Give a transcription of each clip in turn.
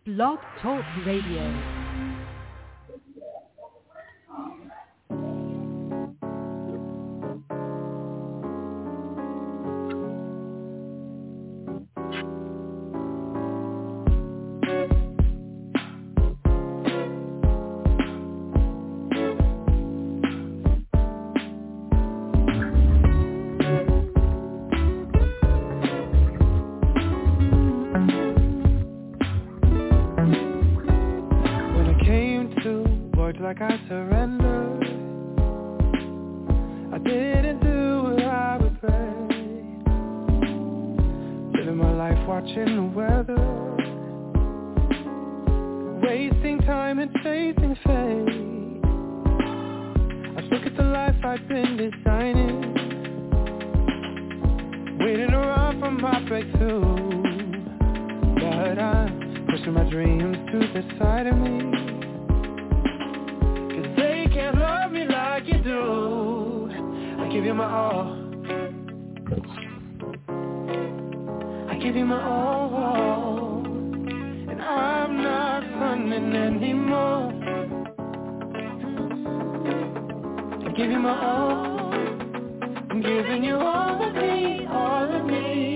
Blog Talk Radio. Like I surrendered, I didn't do what I would pray. Living my life watching the weather, wasting time and chasing fate. I look at the life I've been designing, waiting around for my breakthrough. But I'm pushing my dreams to the side of me. You do. I give you my all. I give you my all. And I'm not running anymore. I give you my all. I'm giving you all of me, all of me.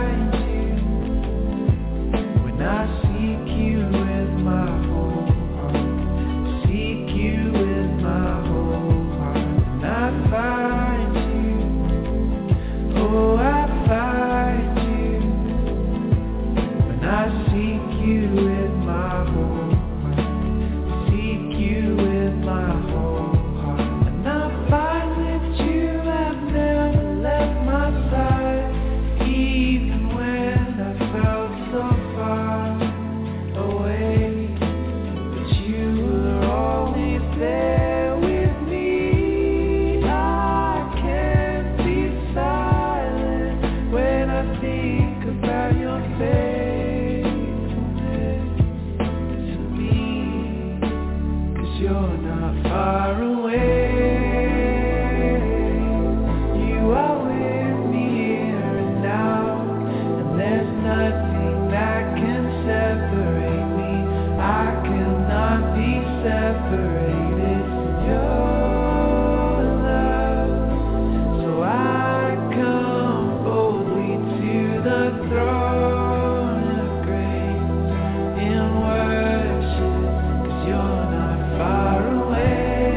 When I seek you with my whole heart. think about your faithfulness to me, 'cause you're not far away. You are with me here and now, and there's nothing that can separate me. I cannot be separated from your love. So I come boldly to the throne of grace in worship, 'cause you're not far away.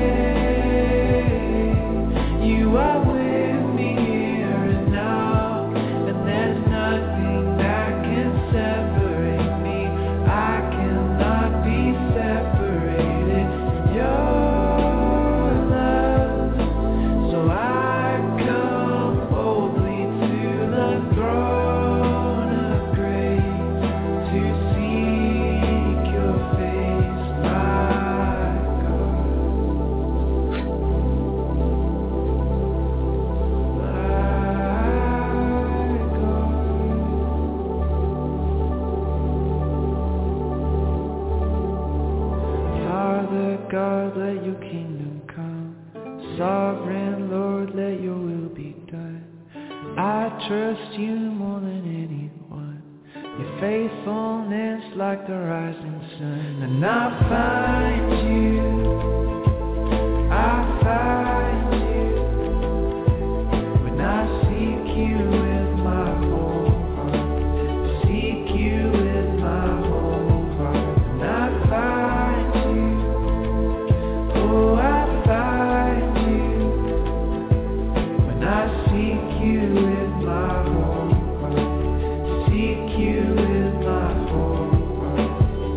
You are with me here and now, and there's nothing that can separate me. I cannot be separated from your love. So I come boldly to the throne of grace to seek your face, my God. Father God, let your kingdom come. Sovereign Lord, let your will be done. I trust you more than anyone. Your faithfulness like the rising sun. And I find you. I find you. When I seek you with my whole heart. Seek you with my whole heart. And I find you. Oh, I find you. When I seek you with my whole heart. Seek you with my whole heart.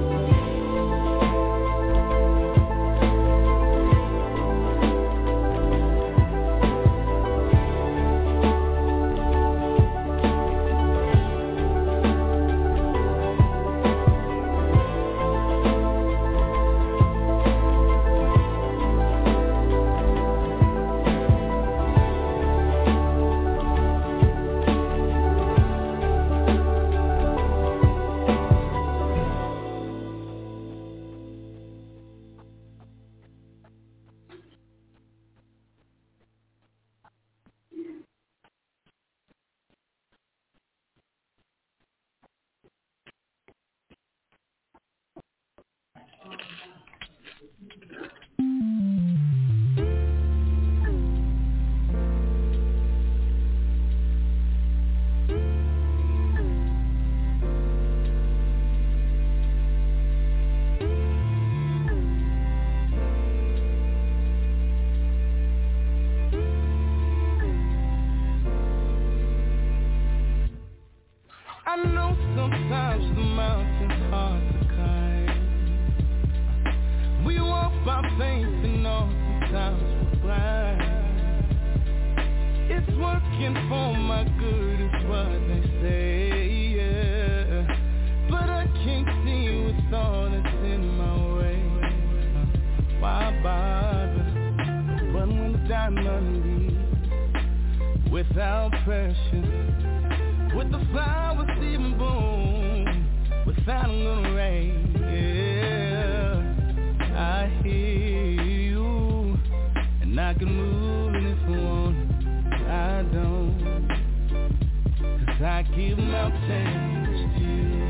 I know sometimes the mountain's hard to climb. We walk by faith and oftentimes we're blind. It's working for my good is what they say, yeah. But I can't see with all that's in my way. Why bother? But when the diamond leaves without pressure, with the flowers even bloom, without a little rain, yeah. I hear you, and I can move, and if I want, I don't. 'Cause I give mountains to you.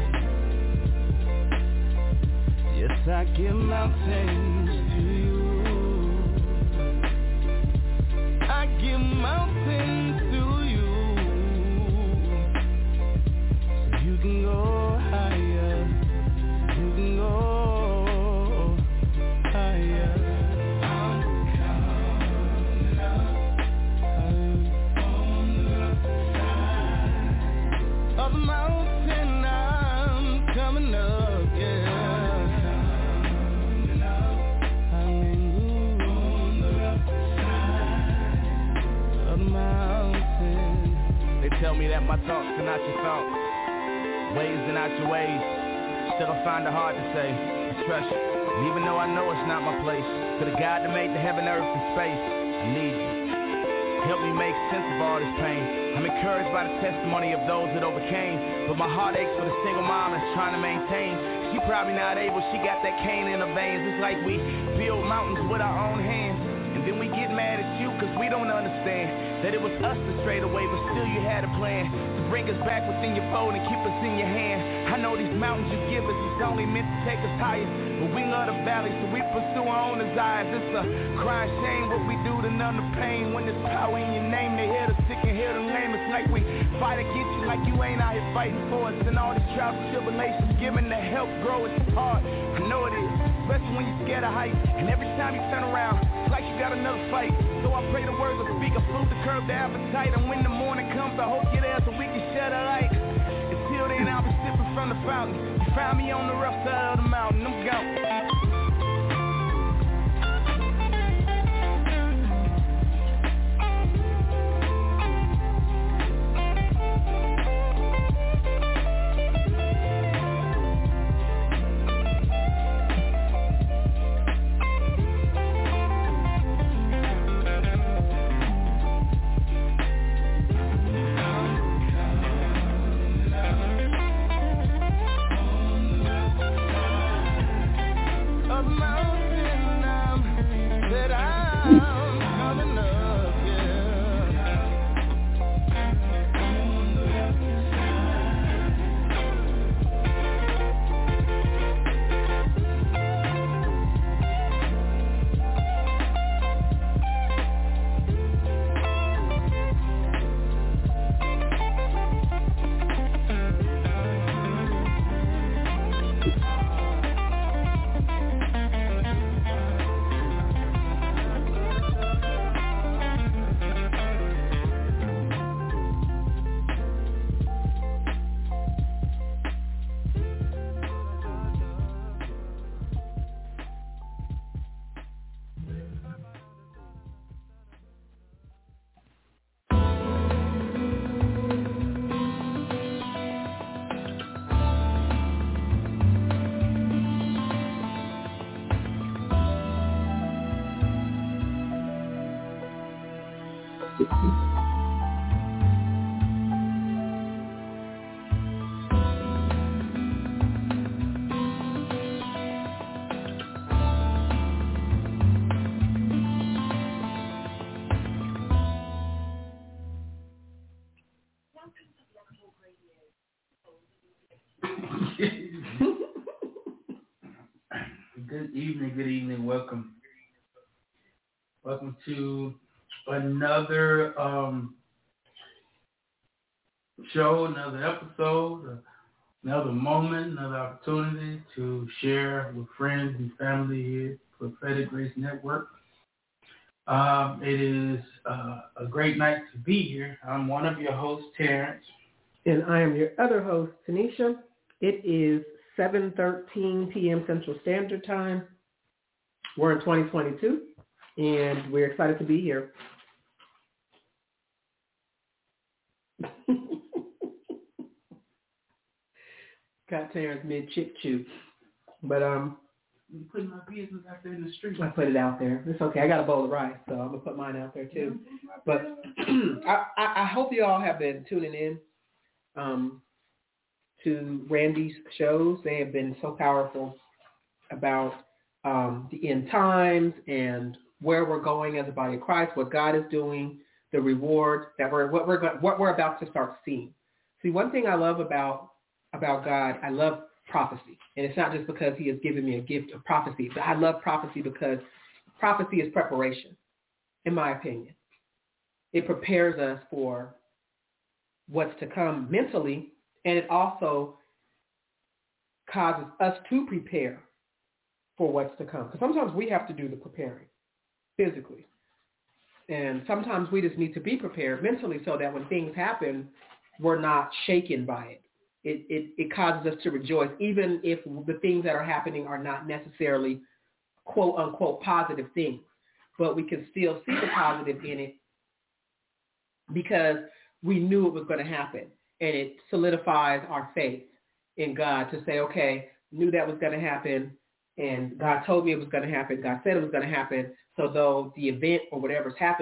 Yes, I give mountains to you. I give mountains to you. You can go higher, you can go higher. I'm coming up, on the side of the mountain. I'm coming up, yeah. Coming up, hallelujah, on the side of the mountain. They tell me that my thoughts are not your thoughts, ways are not your ways. Still I find it hard to say, I trust you. And even though I know it's not my place, to the God that made the heaven, earth, and space, I need you. Help me make sense of all this pain. I'm encouraged by the testimony of those that overcame, but my heart aches for the single mom that's trying to maintain. She probably not able, she got that cane in her veins. It's like we build mountains with our own hands, and then we get mad at you cause we don't understand that it was us that strayed away, but still you had a plan to bring us back within your fold and keep us in your hand. I know these mountains you give us is only meant to take us higher, but we love the valley, so we pursue our own desires. It's a crying shame what we do to numb the pain. When there's power in your name, they hear the sick and hear the lame. It's like we fight against you like you ain't out here fighting for us. And all these trials and tribulations, giving the help grow, it's hard. I know it is, especially when you're scared of heights. And every time you turn around, it's like you got another fight. So I pray the words will speak a flute to curb the appetite. And when the morning comes, I hope you're there so we can share the light. Until then, I'll be sipping from the fountain. You find me on the rough side of the mountain, I'm gone. Good evening, welcome to another show, another episode, another moment, another opportunity to share with friends and family here, Prophetic Grace Network. It is a great night to be here. I'm one of your hosts, Terrence. And I am your other host, Tanisha. It is 7:13 p.m. Central Standard Time. We're in 2022, and we're excited to be here. Got Terrence mid-chip chew. But You putting my business out there in the street. I put it out there. It's okay. I got a bowl of rice, so I'm going to put mine out there too. But I hope you all have been tuning in to Randy's shows. They have been so powerful about the end times and where we're going as a body of Christ, what God is doing, the reward that what we're about to start seeing. See, one thing I love about God, I love prophecy. And it's not just because he has given me a gift of prophecy, but I love prophecy because prophecy is preparation, in my opinion. It prepares us for what's to come mentally, and it also causes us to prepare for what's to come. Because sometimes we have to do the preparing physically. And sometimes we just need to be prepared mentally so that when things happen, we're not shaken by it. It causes us to rejoice, even if the things that are happening are not necessarily quote unquote positive things. But we can still see the positive in it because we knew it was going to happen. And it solidifies our faith in God to say, okay, knew that was going to happen, and God told me it was going to happen. God said it was going to happen. So though the event or whatever's happening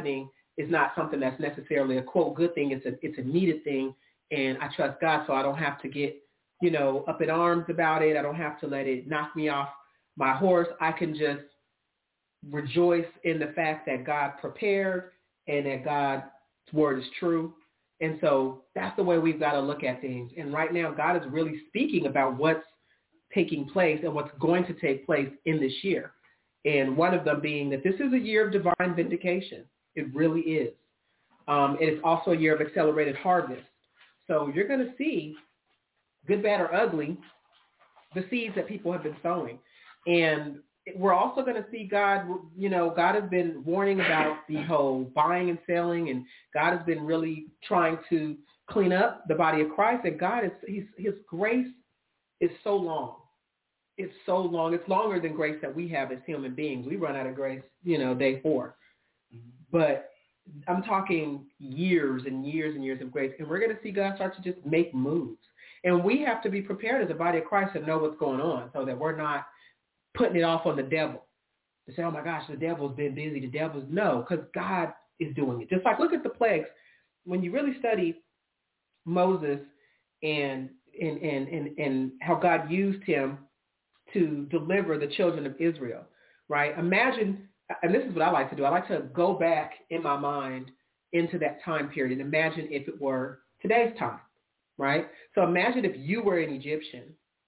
is not something that's necessarily a, quote, good thing. It's a needed thing, and I trust God, so I don't have to get, up in arms about it. I don't have to let it knock me off my horse. I can just rejoice in the fact that God prepared and that God's word is true. And so that's the way we've got to look at things. And right now, God is really speaking about what's taking place and what's going to take place in this year. And one of them being that this is a year of divine vindication. It really is. And it's also a year of accelerated harvest. So you're going to see, good, bad, or ugly, the seeds that people have been sowing. And we're also going to see God, God has been warning about the whole buying and selling, and God has been really trying to clean up the body of Christ. And God his grace is so long. It's so long. It's longer than grace that we have as human beings. We run out of grace, day 4. Mm-hmm. But I'm talking years and years and years of grace. And we're going to see God start to just make moves. And we have to be prepared as a body of Christ to know what's going on so that we're not putting it off on the devil. To say, oh my gosh, the devil's been busy. No, because God is doing it. Just like, look at the plagues. When you really study Moses and how God used him to deliver the children of Israel, right? Imagine, and this is what I like to do. I like to go back in my mind into that time period and imagine if it were today's time, right? So imagine if you were an Egyptian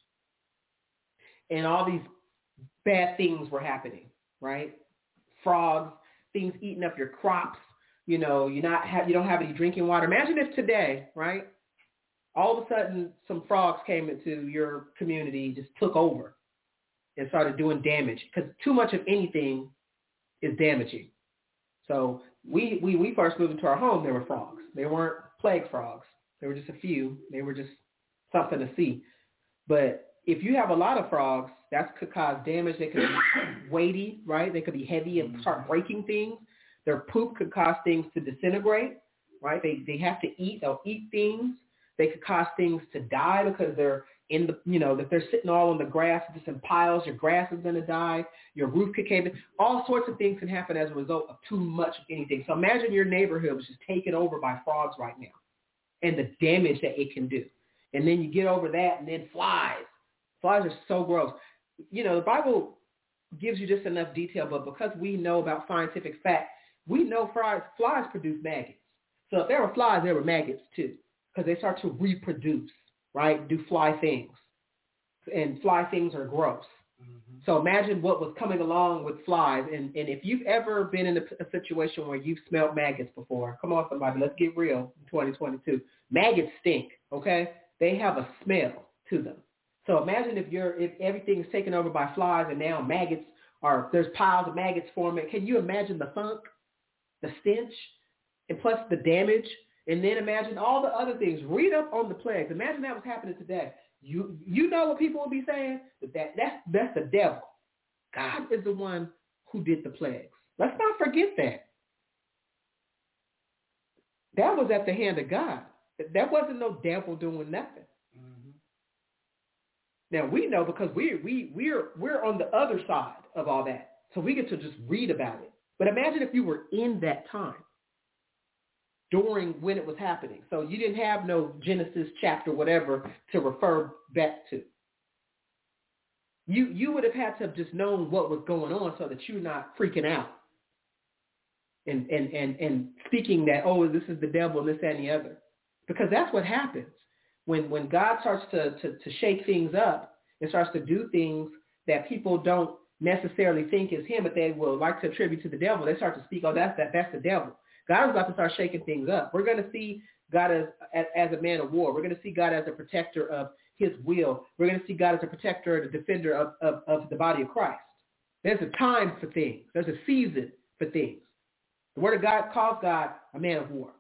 and all these bad things were happening, right? Frogs, things eating up your crops, you don't have any drinking water. Imagine if today, right, all of a sudden some frogs came into your community, just took over and started doing damage, because too much of anything is damaging. So we first moved into our home, there were frogs. They weren't plague frogs. There were just a few. They were just something to see. But if you have a lot of frogs, that could cause damage. They could be weighty, right? They could be heavy and start breaking things. Their poop could cause things to disintegrate, right? They have to eat. They'll eat things. They could cause things to die because they're in the, that they're sitting all on the grass, just in piles. Your grass is going to die. Your roof could cave in. All sorts of things can happen as a result of too much of anything. So imagine your neighborhood was just taken over by frogs right now and the damage that it can do. And then you get over that, and then flies. Flies are so gross. The Bible gives you just enough detail, but because we know about scientific fact, we know flies produce maggots. So if there were flies, there were maggots too, because they start to reproduce, right? Do fly things. And fly things are gross. Mm-hmm. So imagine what was coming along with flies. And if you've ever been in a situation where you've smelled maggots before, come on, somebody, let's get real in 2022. Maggots stink, okay? They have a smell to them. So imagine if everything is taken over by flies and now maggots there's piles of maggots forming. Can you imagine the funk, the stench, and plus the damage? And then imagine all the other things. Read up on the plagues. Imagine that was happening today. You know what people will be saying? That's the devil. God is the one who did the plagues. Let's not forget that. That was at the hand of God. That wasn't no devil doing nothing. Mm-hmm. Now we know because we're on the other side of all that, so we get to just read about it. But imagine if you were in that time during when it was happening. So you didn't have no Genesis chapter whatever to refer back to. You would have had to have just known what was going on so that you're not freaking out and speaking that, oh, this is the devil and this, that, and the other. Because that's what happens. When God starts to shake things up and starts to do things that people don't necessarily think is him, but they will like to attribute to the devil, they start to speak, oh, that's the devil. God is about to start shaking things up. We're going to see God as a man of war. We're going to see God as a protector of his will. We're going to see God as a protector, the defender of the body of Christ. There's a time for things. There's a season for things. The word of God calls God a man of war.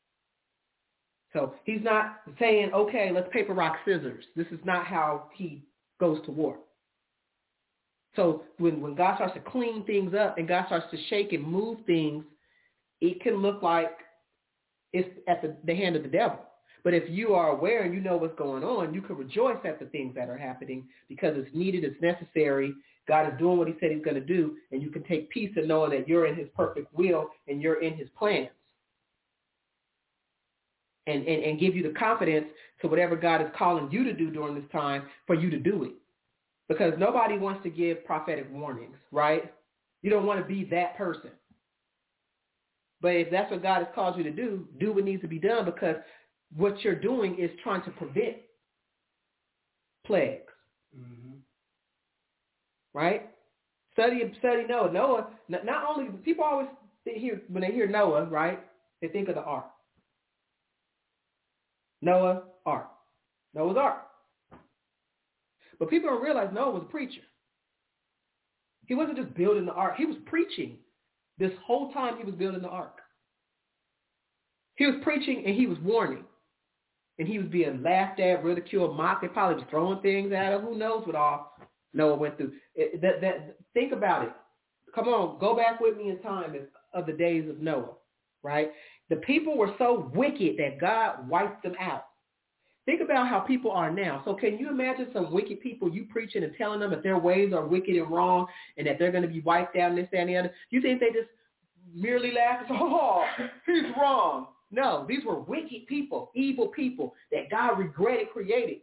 So he's not saying, okay, let's paper, rock, scissors. This is not how he goes to war. So when God starts to clean things up and God starts to shake and move things, it can look like it's at the hand of the devil. But if you are aware and you know what's going on, you can rejoice at the things that are happening because it's needed, it's necessary. God is doing what he said he's going to do, and you can take peace in knowing that you're in his perfect will and you're in his plans. And give you the confidence to whatever God is calling you to do during this time for you to do it. Because nobody wants to give prophetic warnings, right? You don't want to be that person. But if that's what God has called you to do what needs to be done, because what you're doing is trying to prevent plagues. Mm-hmm. Right? Study Noah. Noah, not only, people always hear, when they hear Noah, right, they think of the ark. Noah's ark. But people don't realize Noah was a preacher. He wasn't just building the ark. He was preaching this whole time he was building the ark. He was preaching and he was warning. And he was being laughed at, ridiculed, mocked. They probably was throwing things at him. Who knows what all Noah went through. Think about it. Come on, go back with me in time of the days of Noah, right? The people were so wicked that God wiped them out. Think about how people are now. So can you imagine some wicked people you preaching and telling them that their ways are wicked and wrong and that they're going to be wiped out and this, that, and the other? You think they just merely laugh and say, oh, he's wrong? No, these were wicked people, evil people that God regretted creating.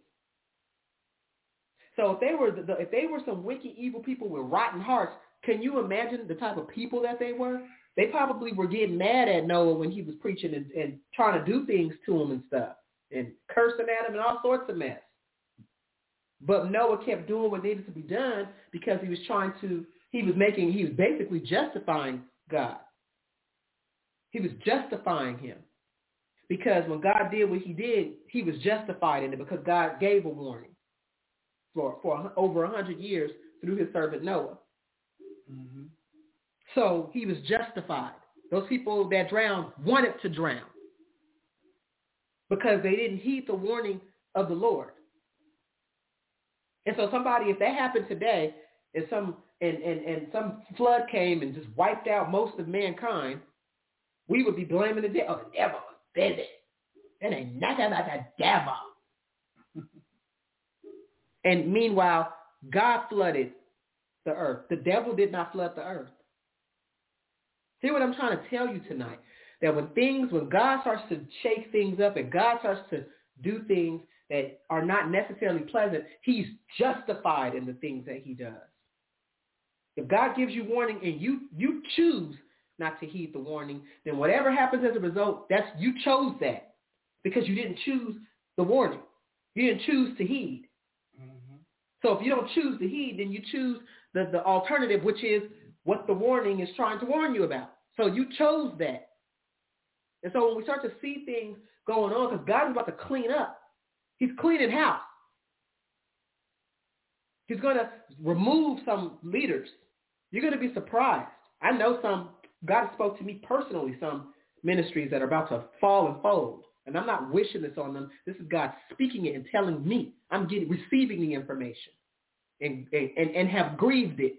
So if they were some wicked, evil people with rotten hearts, can you imagine the type of people that they were? They probably were getting mad at Noah when he was preaching and trying to do things to him and stuff and cursing at him and all sorts of mess. But Noah kept doing what needed to be done because he was basically justifying God. He was justifying him. Because when God did what he did, he was justified in it because God gave a warning for over 100 years through his servant Noah. Mm-hmm. So he was justified. Those people that drowned wanted to drown because they didn't heed the warning of the Lord. And so if that happened today, and some flood came and just wiped out most of mankind, we would be blaming the devil. Oh, the devil did it. It ain't nothing about the devil. And meanwhile, God flooded the earth. The devil did not flood the earth. See what I'm trying to tell you tonight? That when God starts to shake things up and God starts to do things that are not necessarily pleasant, he's justified in the things that he does. If God gives you warning and you choose not to heed the warning, then whatever happens as a result, you chose that because you didn't choose the warning. You didn't choose to heed. Mm-hmm. So if you don't choose to heed, then you choose the alternative, which is what the warning is trying to warn you about. So you chose that. And so when we start to see things going on, because God is about to clean up. He's cleaning house. He's going to remove some leaders. You're going to be surprised. I know God spoke to me personally, some ministries that are about to fall and fold. And I'm not wishing this on them. This is God speaking it and telling me. I'm receiving the information and have grieved it.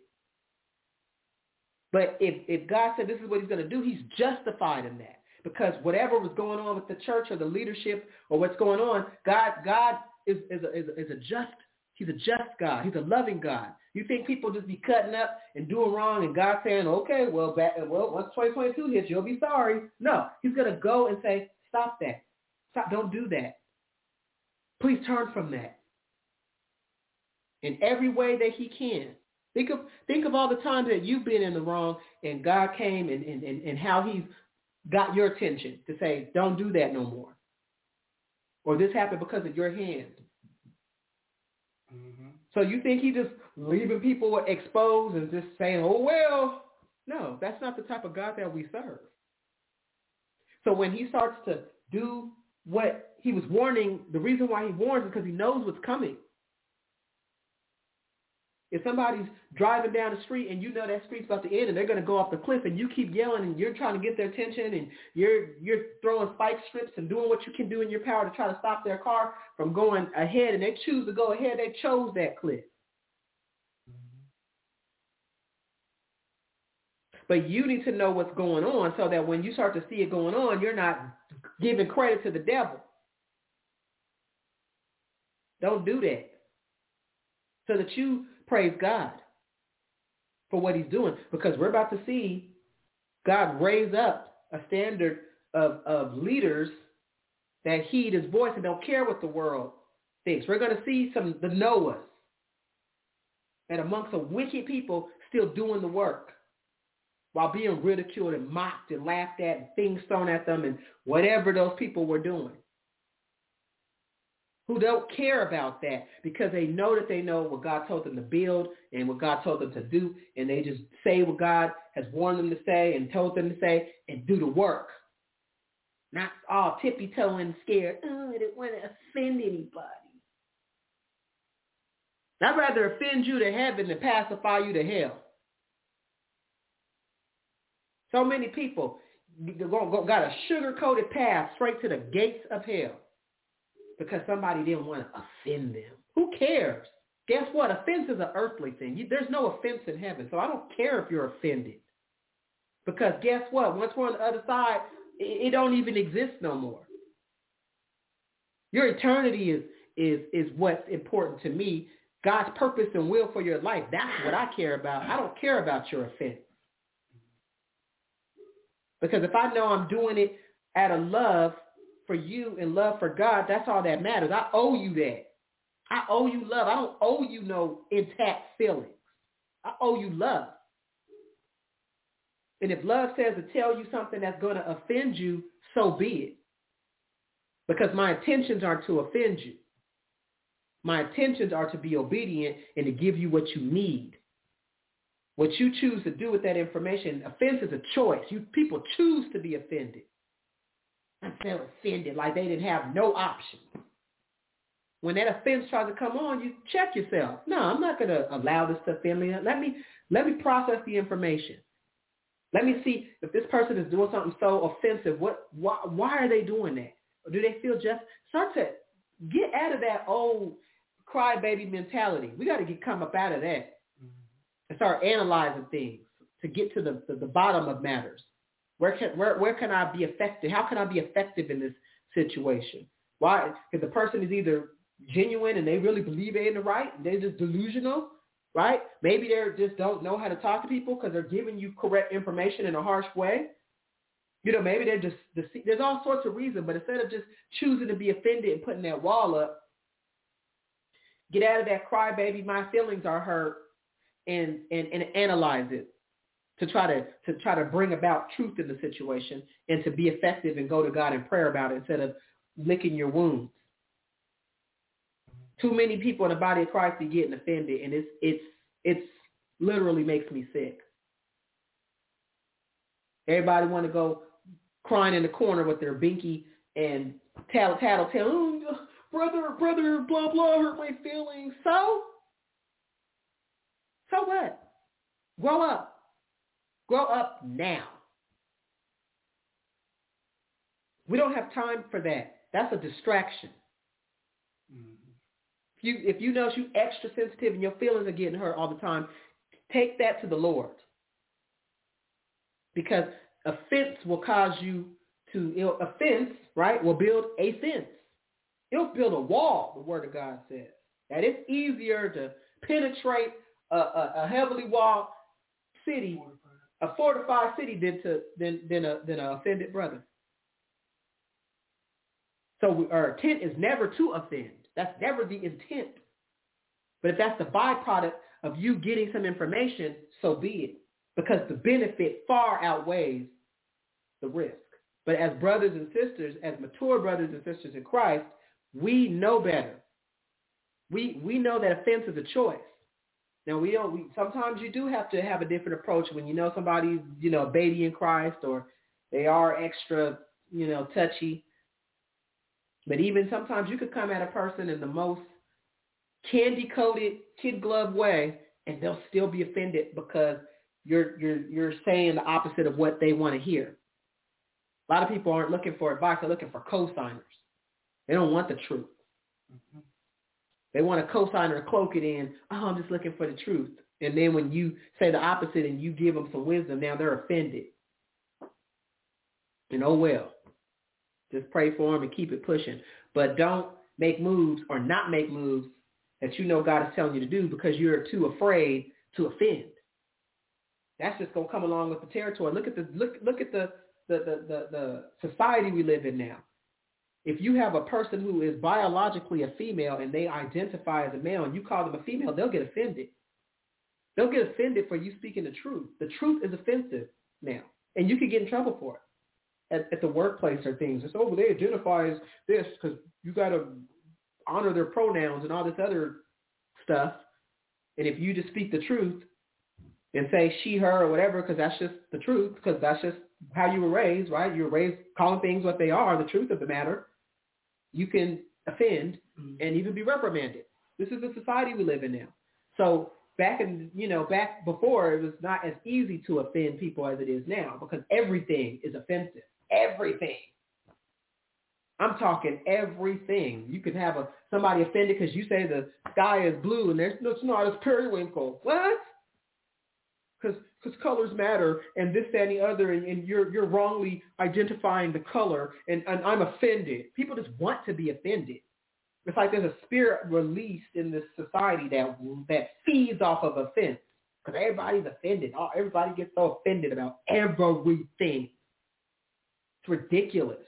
But if God said this is what he's going to do, he's justified in that. Because whatever was going on with the church or the leadership or what's going on, God is a just, he's a just God. He's a loving God. You think people just be cutting up and doing wrong and God saying, okay, well, once 2022 hits, you'll be sorry. No, he's going to go and say, stop that. Stop, don't do that. Please turn from that. In every way that he can. Think of all the times that you've been in the wrong and God came and how he's got your attention to say, don't do that no more. Or this happened because of your hand. Mm-hmm. So you think he just leaving people exposed and just saying, oh, well. No, that's not the type of God that we serve. So when he starts to do what he was warning, the reason why he warns is because he knows what's coming. If somebody's driving down the street and you know that street's about to end and they're going to go off the cliff and you keep yelling and you're trying to get their attention and you're throwing spike strips and doing what you can do in your power to try to stop their car from going ahead and they choose to go ahead, they chose that cliff. But you need to know what's going on so that when you start to see it going on, you're not giving credit to the devil. Don't do that. So that you praise God. for what he's doing, because we're about to see God raise up a standard of leaders that heed his voice and don't care what the world thinks. We're going to see the Noahs and amongst some wicked people still doing the work while being ridiculed and mocked and laughed at and things thrown at them and whatever those people were doing, who don't care about that because they know what God told them to build and what God told them to do, and they just say what God has warned them to say and told them to say and do the work. Not all tippy-toeing scared, I didn't want to offend anybody. I'd rather offend you to heaven than pacify you to hell. So many people got a sugar-coated path straight to the gates of hell because somebody didn't want to offend them. Who cares? Guess what? Offense is an earthly thing. There's no offense in heaven, so I don't care if you're offended. Because guess what? Once we're on the other side, it don't even exist no more. Your eternity is what's important to me. God's purpose and will for your life, that's what I care about. I don't care about your offense. Because if I know I'm doing it out of love for you and love for God, that's all that matters. I owe you that. I owe you love. I don't owe you no intact feelings. I owe you love. And if love says to tell you something that's going to offend you, so be it. Because my intentions aren't to offend you. My intentions are to be obedient and to give you what you need. What you choose to do with that information, offense is a choice. People choose to be offended. I felt offended like they didn't have no option. When that offense tries to come on, you check yourself. No, I'm not going to allow this to offend me. Let me process the information. Let me see if this person is doing something so offensive. Why are they doing that? Or do they feel just? Start to get out of that old crybaby mentality. We got to come up out of that and start analyzing things to get to the bottom of matters. Where can I be effective? How can I be effective in this situation? Why? Because the person is either genuine and they really believe they're in the right and they're just delusional, right? Maybe they just don't know how to talk to people because they're giving you correct information in a harsh way. Maybe they're just, there's all sorts of reasons, but instead of just choosing to be offended and putting that wall up, get out of that crybaby, my feelings are hurt, and analyze it to try to bring about truth in the situation and to be effective and go to God in prayer about it instead of licking your wounds. Too many people in the body of Christ be getting offended, and it's literally makes me sick. Everybody want to go crying in the corner with their binky and tattle, oh, brother, blah, blah, hurt my feelings. So what? Grow up. Grow up now. We don't have time for that. That's a distraction. Mm-hmm. If you know you're extra sensitive and your feelings are getting hurt all the time, take that to the Lord. Because offense will cause you to, offense, right, will build a fence. It'll build a wall, the Word of God says. That it's easier to penetrate a heavily walled city, a fortified city, than an offended brother. So our intent is never to offend. That's never the intent. But if that's the byproduct of you getting some information, so be it. Because the benefit far outweighs the risk. But as brothers and sisters, as mature brothers and sisters in Christ, we know better. We know that offense is a choice. Now sometimes you do have to have a different approach when you know somebody's, a baby in Christ, or they are extra, touchy. But even sometimes you could come at a person in the most candy-coated, kid glove way, and they'll still be offended because you're saying the opposite of what they want to hear. A lot of people aren't looking for advice; they're looking for co-signers. They don't want the truth. Mm-hmm. They want a co-signer to cloak it in. Oh, I'm just looking for the truth. And then when you say the opposite and you give them some wisdom, now they're offended. And oh well. Just pray for them and keep it pushing. But don't make moves or not make moves that you know God is telling you to do because you're too afraid to offend. That's just gonna come along with the territory. Look at the society we live in now. If you have a person who is biologically a female and they identify as a male and you call them a female, they'll get offended. They'll get offended for you speaking the truth. The truth is offensive now, and you could get in trouble for it at the workplace or things. It's, oh, they identify as this because you got to honor their pronouns and all this other stuff. And if you just speak the truth and say she, her, or whatever, because that's just the truth, because that's just how you were raised, right? You were raised calling things what they are, the truth of the matter. You can offend and even be reprimanded. This is the society we live in now. So back before, it was not as easy to offend people as it is now because everything is offensive. Everything. I'm talking everything. You can have somebody offended because you say the sky is blue and it's not, it's periwinkle. What? Because colors matter and this, that, and the other, and you're wrongly identifying the color, and I'm offended. People just want to be offended. It's like there's a spirit released in this society that feeds off of offense because everybody's offended. Everybody gets so offended about everything. It's ridiculous.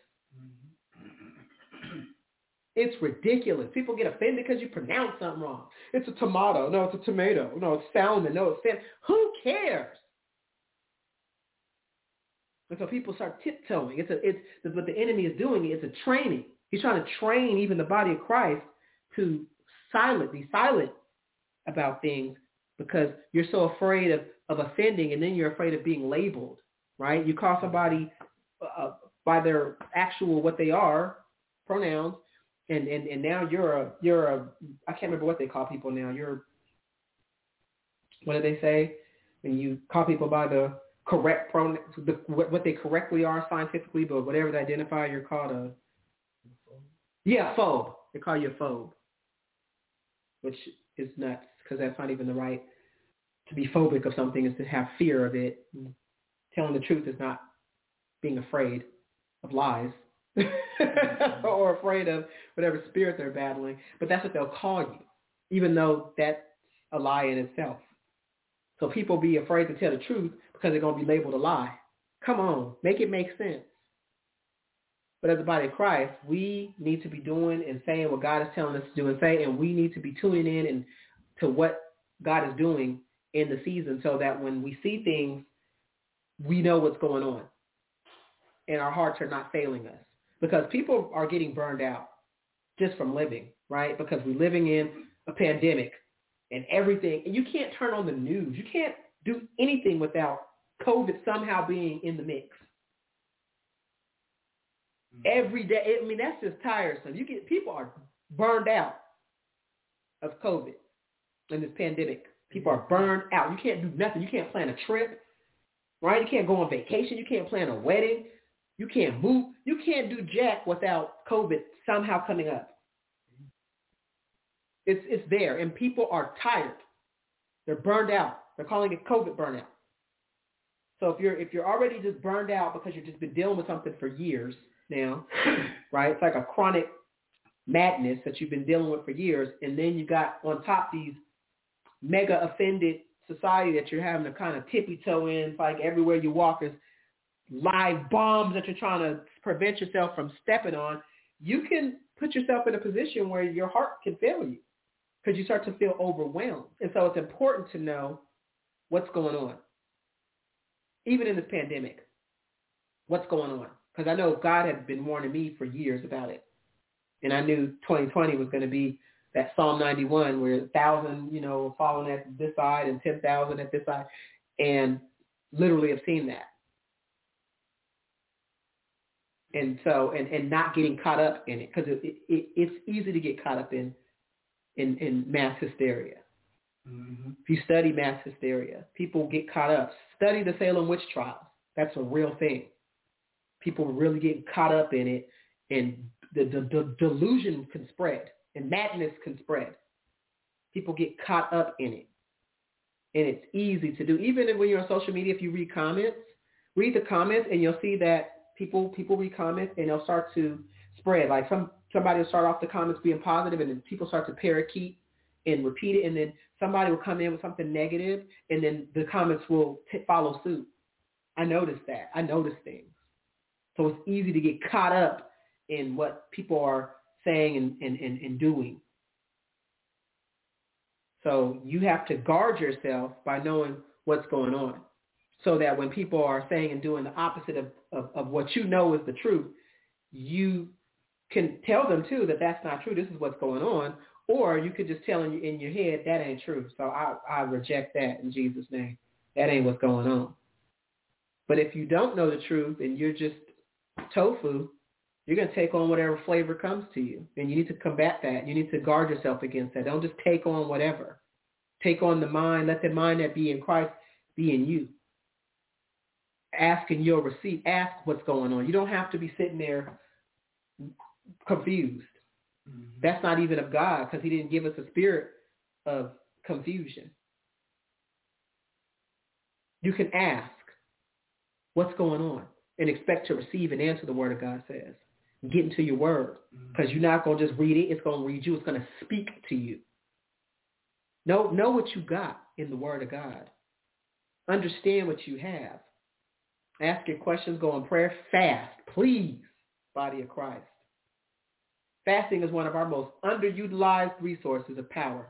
It's ridiculous. People get offended because you pronounce something wrong. It's a tomato. No, it's a tomato. No, it's salmon. No, it's salmon. Who cares? And so people start tiptoeing. It's what the enemy is doing. It's a training. He's trying to train even the body of Christ to be silent about things because you're so afraid of offending, and then you're afraid of being labeled, right? You call somebody by their actual what they are, pronouns, and now you're a I can't remember what they call people now. What do they say when you call people by the correct pronouns, what they correctly are scientifically, but whatever they identify, you're called a phobe. They call you a phobe, which is nuts because that's not even the right. To be phobic of something is to have fear of it. Telling the truth is not being afraid of lies or afraid of whatever spirit they're battling. But that's what they'll call you, even though that's a lie in itself. So people be afraid to tell the truth because they're going to be labeled a lie. Come on, make it make sense. But as a body of Christ, we need to be doing and saying what God is telling us to do and say, and we need to be tuning in and to what God is doing in the season so that when we see things, we know what's going on and our hearts are not failing us. Because people are getting burned out just from living, right? Because we're living in a pandemic and everything. And you can't turn on the news. You can't do anything without COVID somehow being in the mix. Every day. I mean, that's just tiresome. People are burned out of COVID and this pandemic. People are burned out. You can't do nothing. You can't plan a trip, right? You can't go on vacation. You can't plan a wedding. You can't move. You can't do jack without COVID somehow coming up. It's there, and people are tired. They're burned out. They're calling it COVID burnout. So if you're already just burned out because you've just been dealing with something for years now, right? It's like a chronic madness that you've been dealing with for years, and then you got on top these mega offended society that you're having to kind of tippy-toe in. It's like everywhere you walk is live bombs that you're trying to prevent yourself from stepping on. You can put yourself in a position where your heart can fail you because you start to feel overwhelmed. And so it's important to know what's going on, even in this pandemic, what's going on. Because I know God had been warning me for years about it. And I knew 2020 was going to be that Psalm 91 where 1,000, falling at this side and 10,000 at this side. And literally have seen that. And so, and not getting caught up in it, because it's easy to get caught up in mass hysteria. Mm-hmm. If you study mass hysteria, people get caught up. Study the Salem witch trials. That's a real thing. People really get caught up in it, and the delusion can spread, and madness can spread. People get caught up in it, and it's easy to do. Even when you're on social media, if you read the comments, and you'll see that people read comments, and they'll start to spread. Like somebody will start off the comments being positive, and then people start to parakeet and repeat it, and then somebody will come in with something negative, and then the comments will follow suit. I noticed that. I notice things. So it's easy to get caught up in what people are saying and doing. So you have to guard yourself by knowing what's going on, so that when people are saying and doing the opposite of what you know is the truth, you can tell them too that that's not true. This is what's going on. Or you could just tell in your head, that ain't true. So I reject that in Jesus' name. That ain't what's going on. But if you don't know the truth and you're just tofu, you're going to take on whatever flavor comes to you. And you need to combat that. You need to guard yourself against that. Don't just take on whatever. Take on the mind. Let the mind that be in Christ be in you. Ask and you'll receive. Ask what's going on. You don't have to be sitting there confused. Mm-hmm. That's not even of God, because he didn't give us a spirit of confusion. You can ask what's going on and expect to receive and answer, the word of God says. Get into your word, because you're not going to just read it. It's going to read you. It's going to speak to you. Know what you got in the word of God. Understand what you have. Ask your questions. Go in prayer. Fast, please, body of Christ. Fasting is one of our most underutilized resources of power.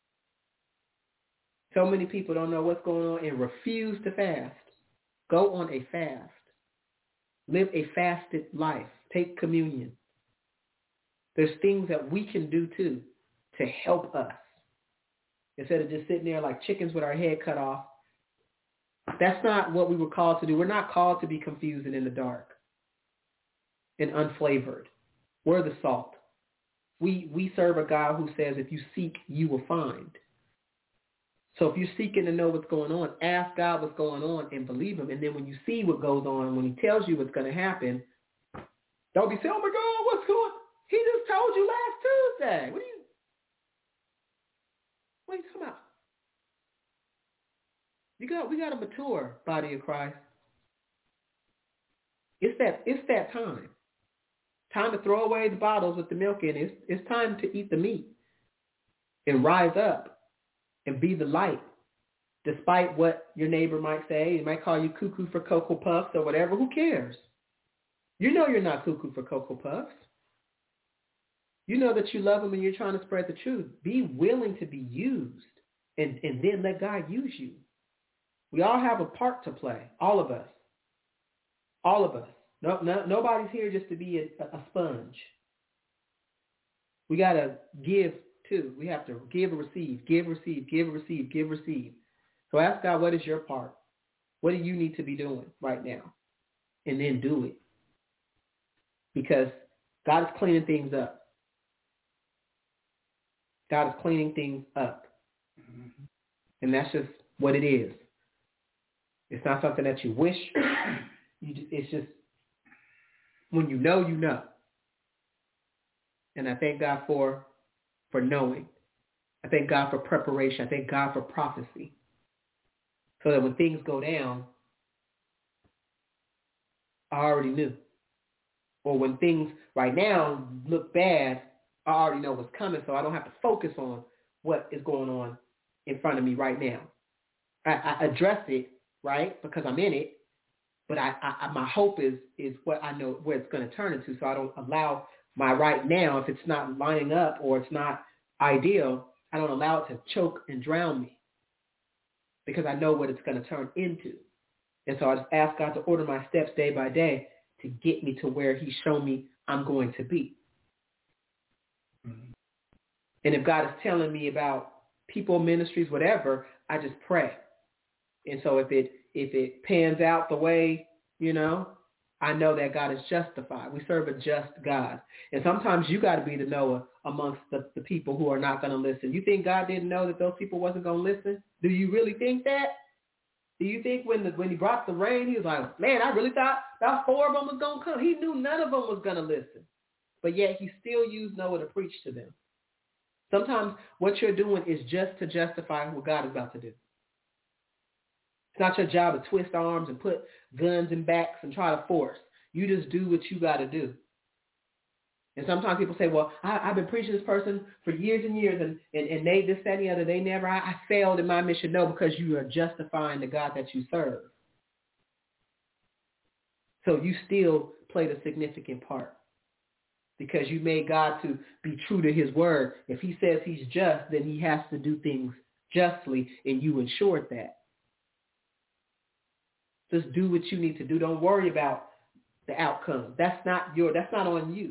So many people don't know what's going on and refuse to fast. Go on a fast. Live a fasted life. Take communion. There's things that we can do too to help us. Instead of just sitting there like chickens with our head cut off. That's not what we were called to do. We're not called to be confused and in the dark and unflavored. We're the salt. We serve a God who says, if you seek, you will find. So if you're seeking to know what's going on, ask God what's going on and believe him. And then when you see what goes on, when he tells you what's going to happen, don't be saying, oh my God, what's going on? He just told you last Tuesday. What are you talking about? We got to mature, body of Christ. It's that time. Time to throw away the bottles with the milk in it. It's time to eat the meat and rise up and be the light, despite what your neighbor might say. He might call you cuckoo for Cocoa Puffs or whatever. Who cares? You know you're not cuckoo for Cocoa Puffs. You know that you love them and you're trying to spread the truth. Be willing to be used and then let God use you. We all have a part to play, all of us. All of us. Nobody's here just to be a sponge. We got to give too. We have to give or receive, give, receive, give, receive, give, receive. So ask God, what is your part? What do you need to be doing right now? And then do it. Because God is cleaning things up. God is cleaning things up. Mm-hmm. And that's just what it is. It's not something that you wish. It's just, when you know, you know. And I thank God for knowing. I thank God for preparation. I thank God for prophecy. So that when things go down, I already knew. Or when things right now look bad, I already know what's coming, so I don't have to focus on what is going on in front of me right now. I address it, right, because I'm in it. But my hope is what I know where it's going to turn into, so I don't allow my right now, if it's not lining up or it's not ideal, I don't allow it to choke and drown me, because I know what it's going to turn into. And so I just ask God to order my steps day by day to get me to where he's shown me I'm going to be. Mm-hmm. And if God is telling me about people, ministries, whatever, I just pray. And so if it pans out the way, I know that God is justified. We serve a just God. And sometimes you got to be the Noah amongst the people who are not going to listen. You think God didn't know that those people wasn't going to listen? Do you really think that? Do you think when he brought the rain, he was like, man, I really thought about 4 of them was going to come. He knew none of them was going to listen. But yet he still used Noah to preach to them. Sometimes what you're doing is just to justify what God is about to do. It's not your job to twist arms and put guns in backs and try to force. You just do what you got to do. And sometimes people say, well, I've been preaching this person for years and years, and they this, that, and the other. They never, I failed in my mission. No, because you are justifying the God that you serve. So you still played a significant part because you made God to be true to his word. If he says he's just, then he has to do things justly, and you ensured that. Just do what you need to do. Don't worry about the outcome. That's not on you.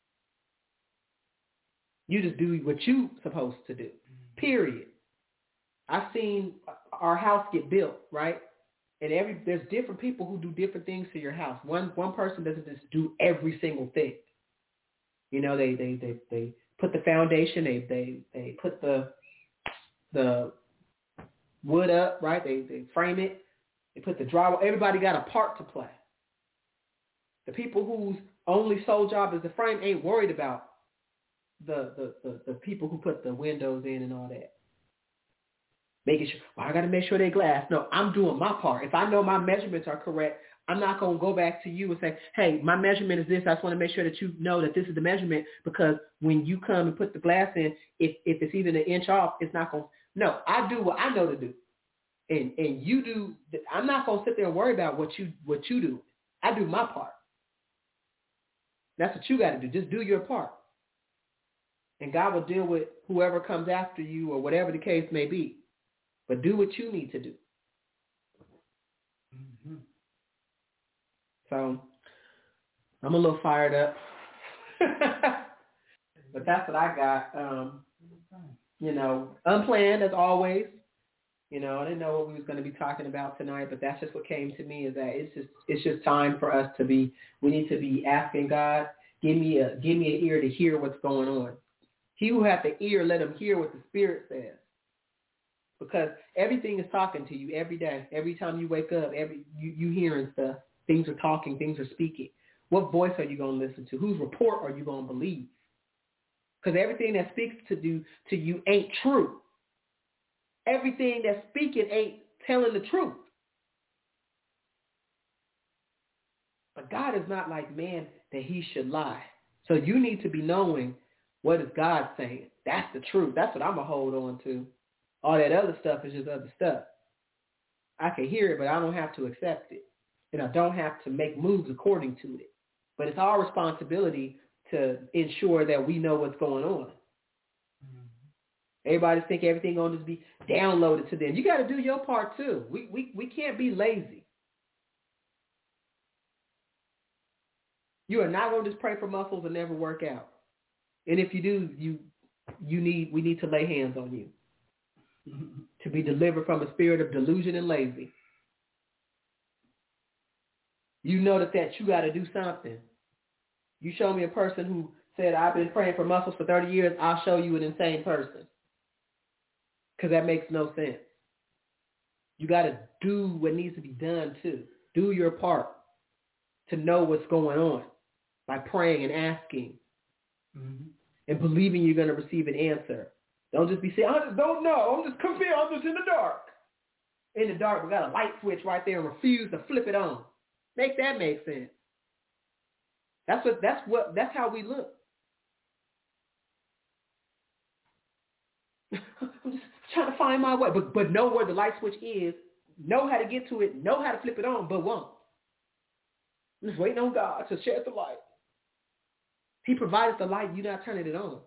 You just do what you're supposed to do, period. I've seen our house get built, right? And there's different people who do different things to your house. One person doesn't just do every single thing. You know, they put the foundation, they put the wood up, right? They frame it, they put the drywall. Everybody got a part to play. The people whose only sole job is the frame ain't worried about the people who put the windows in and all that. Making sure, well, I got to make sure they're glass. No, I'm doing my part. If I know my measurements are correct, I'm not going to go back to you and say, hey, my measurement is this. I just want to make sure that you know that this is the measurement, because when you come and put the glass in, if it's even an inch off, it's not going to. No, I do what I know to do. And you do. I'm not going to sit there and worry about what you do. I do my part. That's what you got to do. Just do your part. And God will deal with whoever comes after you or whatever the case may be. But do what you need to do. Mm-hmm. So I'm a little fired up. But that's what I got. Unplanned as always. I didn't know what we was going to be talking about tonight, but that's just what came to me, is that it's just time for us we need to be asking God, give me an ear to hear what's going on. He who hath the ear, let him hear what the Spirit says. Because everything is talking to you every day. Every time you wake up, you hearing stuff. Things are talking, things are speaking. What voice are you going to listen to? Whose report are you going to believe? Because everything that speaks to you ain't true. Everything that's speaking ain't telling the truth. But God is not like man that he should lie. So you need to be knowing, what is God saying? That's the truth. That's what I'm going to hold on to. All that other stuff is just other stuff. I can hear it, but I don't have to accept it. And I don't have to make moves according to it. But it's our responsibility to ensure that we know what's going on. Everybody think everything going to just be downloaded to them. You got to do your part too. We can't be lazy. You are not going to just pray for muscles and never work out. And if you do, we need to lay hands on you to be delivered from a spirit of delusion and lazy. You know that you got to do something. You show me a person who said, I've been praying for muscles for 30 years, I'll show you an insane person. Because that makes no sense. You got to do what needs to be done too. Do your part to know what's going on by praying and asking and believing you're going to receive an answer. Don't just be saying, I just don't know. I'm just confused. I'm just in the dark. In the dark, we got a light switch right there and refuse to flip it on. Make that make sense. That's how we look. I'm just trying to find my way, but know where the light switch is, know how to get to it, know how to flip it on, but won't. I'm just waiting on God to shed the light. He provided the light, you're not turning it on.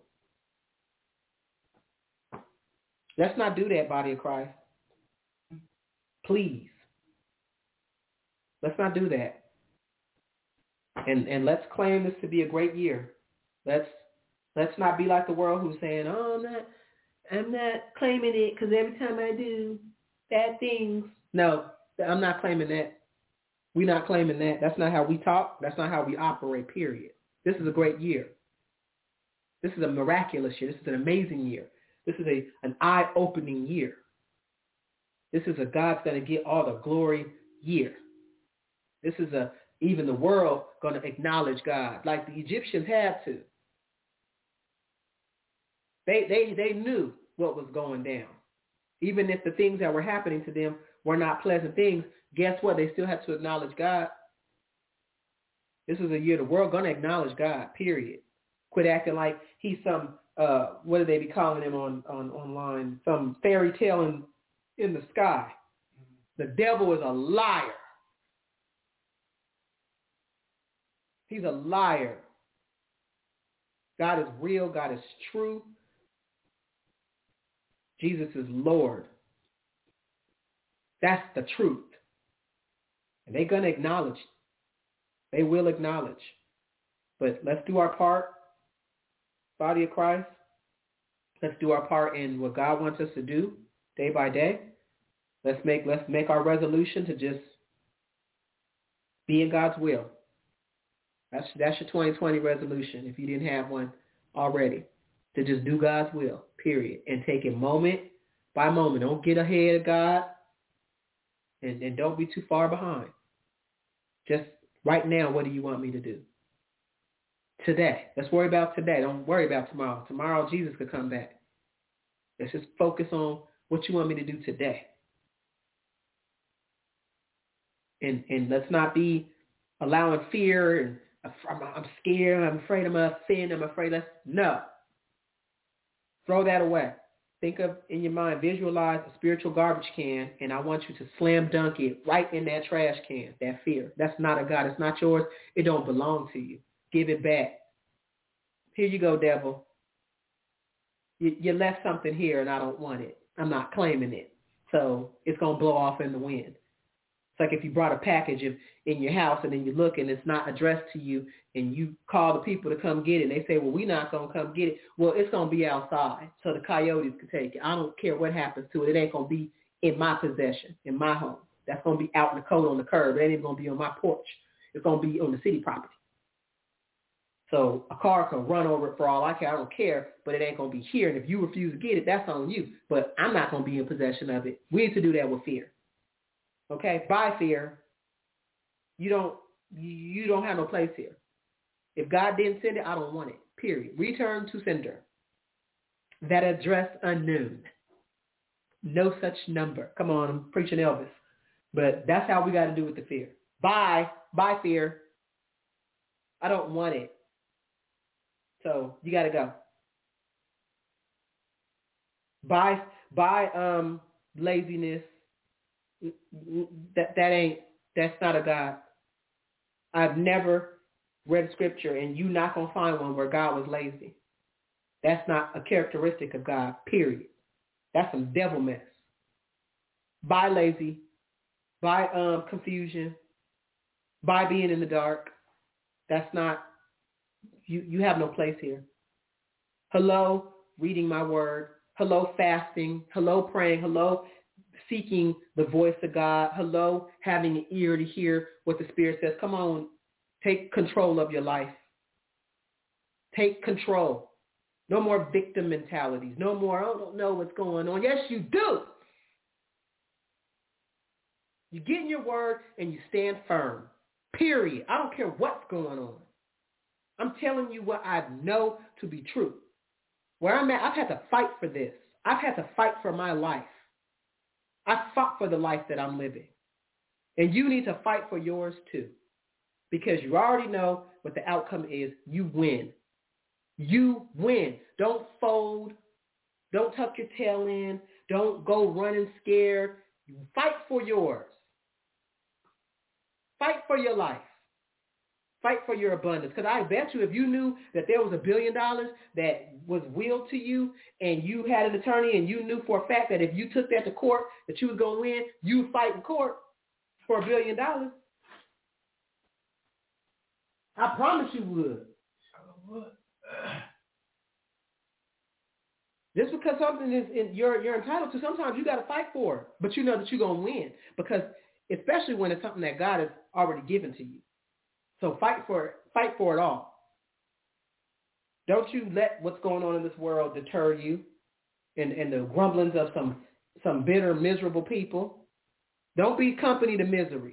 Let's not do that, body of Christ. Please. Let's not do that. And let's claim this to be a great year. Let's not be like the world who's saying, oh, I'm not claiming it because every time I do bad things. No, I'm not claiming that. We're not claiming that. That's not how we talk. That's not how we operate, period. This is a great year. This is a miraculous year. This is an amazing year. This is an eye-opening year. This is a God's going to get all the glory year. This is even the world going to acknowledge God like the Egyptians had to. They knew what was going down. Even if the things that were happening to them were not pleasant things, guess what? They still had to acknowledge God. This is a year the world going to acknowledge God, period. Quit acting like he's some, what do they be calling him online? Some fairy tale in the sky. The devil is a liar. He's a liar. God is real. God is true. Jesus is Lord. That's the truth. And they're going to acknowledge it. They will acknowledge. But let's do our part, body of Christ. Let's do our part in what God wants us to do day by day. Let's make our resolution to just be in God's will. That's your 2020 resolution, if you didn't have one already, to just do God's will, period, and take it moment by moment. Don't get ahead of God, and don't be too far behind. Just right now, what do you want me to do? Today. Let's worry about today. Don't worry about tomorrow. Tomorrow, Jesus could come back. Let's just focus on what you want me to do today. And let's not be allowing fear and I'm scared, I'm afraid I'm going to sin, I'm afraid no. Throw that away. Think of, in your mind, visualize a spiritual garbage can, and I want you to slam dunk it right in that trash can, that fear. That's not of God. It's not yours. It don't belong to you. Give it back. Here you go, devil. You left something here, and I don't want it. I'm not claiming it. So it's going to blow off in the wind. It's like if you brought a package in your house and then you look and it's not addressed to you and you call the people to come get it and they say, well, we're not going to come get it. Well, it's going to be outside so the coyotes can take it. I don't care what happens to it. It ain't going to be in my possession, in my home. That's going to be out in the cold on the curb. It ain't even going to be on my porch. It's going to be on the city property. So a car can run over it for all I care. I don't care, but it ain't going to be here. And if you refuse to get it, that's on you. But I'm not going to be in possession of it. We need to do that with fear. Okay, by fear, you don't have no place here. If God didn't send it, I don't want it. Period. Return to sender. That address unknown. No such number. Come on, I'm preaching Elvis. But that's how we got to do with the fear. By fear. I don't want it. So you got to go. By laziness. That's not a God. I've never read scripture and you're not going to find one where God was lazy. That's not a characteristic of God, period. That's some devil mess. By lazy, by confusion, by being in the dark. That's not, you have no place here. Hello, reading my word. Hello, fasting. Hello, praying. Hello, seeking the voice of God. Hello, having an ear to hear what the Spirit says. Come on, take control of your life. Take control. No more victim mentalities. No more, I don't know what's going on. Yes, you do. You get in your word and you stand firm. Period. I don't care what's going on. I'm telling you what I know to be true. Where I'm at, I've had to fight for this. I've had to fight for my life. I fought for the life that I'm living. And you need to fight for yours too. Because you already know what the outcome is. You win. You win. Don't fold. Don't tuck your tail in. Don't go running scared. You fight for yours. Fight for your life. Fight for your abundance. Because I bet you if you knew that there was $1 billion that was willed to you and you had an attorney and you knew for a fact that if you took that to court that you was going to win, you would fight in court for $1 billion. I promise you would. Just because something is you're entitled to, sometimes you got to fight for it. But you know that you're going to win. Because especially when it's something that God has already given to you. So fight for it. Fight for it all. Don't you let what's going on in this world deter you and the grumblings of some bitter, miserable people. Don't be company to misery.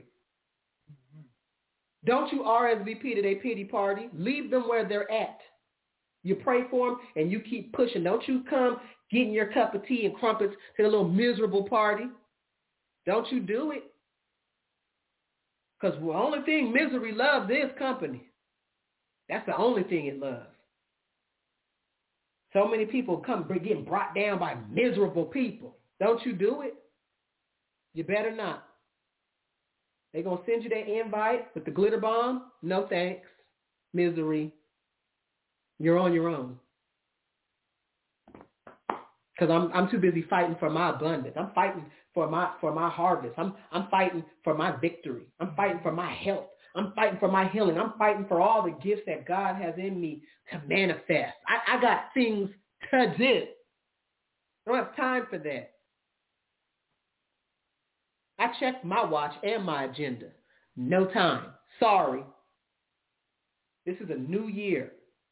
Don't you RSVP to their pity party. Leave them where they're at. You pray for them and you keep pushing. Don't you come getting your cup of tea and crumpets to the little miserable party. Don't you do it. Because the only thing misery loves is company. That's the only thing it loves. So many people getting brought down by miserable people. Don't you do it? You better not. They're going to send you that invite with the glitter bomb. No thanks. Misery. You're on your own. Because I'm too busy fighting for my abundance. I'm fighting for my harvest. I'm fighting for my victory. I'm fighting for my health. I'm fighting for my healing. I'm fighting for all the gifts that God has in me to manifest. I got things to do. I don't have time for that. I checked my watch and my agenda. No time. Sorry. This is a new year.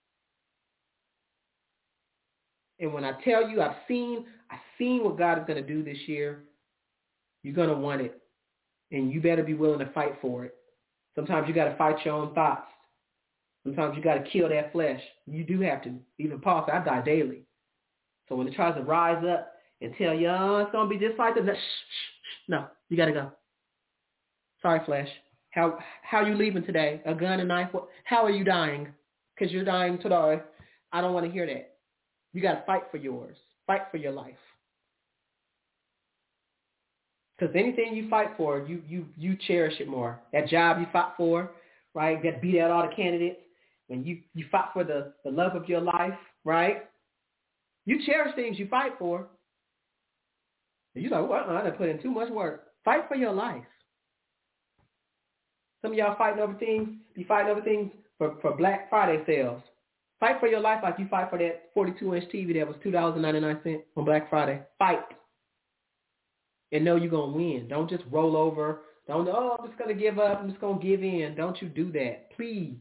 And when I tell you I've seen what God is going to do this year, you're going to want it. And you better be willing to fight for it. Sometimes you got to fight your own thoughts. Sometimes you got to kill that flesh. You do have to. Even Paul said, I die daily. So when it tries to rise up and tell you, oh, it's going to be just like this, no, you got to go. Sorry, flesh. How are you leaving today? A gun, a knife? How are you dying? Because you're dying today. I don't want to hear that. You got to fight for yours. Fight for your life. Because anything you fight for, you cherish it more. That job you fought for, right? That beat out all the candidates. When you fought for the love of your life, right? You cherish things you fight for. And you're like, well, I done put in too much work. Fight for your life. Some of y'all fighting over things, for Black Friday sales. Fight for your life like you fight for that 42-inch TV that was $2.99 on Black Friday. Fight. And know you're going to win. Don't just roll over. Don't, I'm just going to give up. I'm just going to give in. Don't you do that. Please.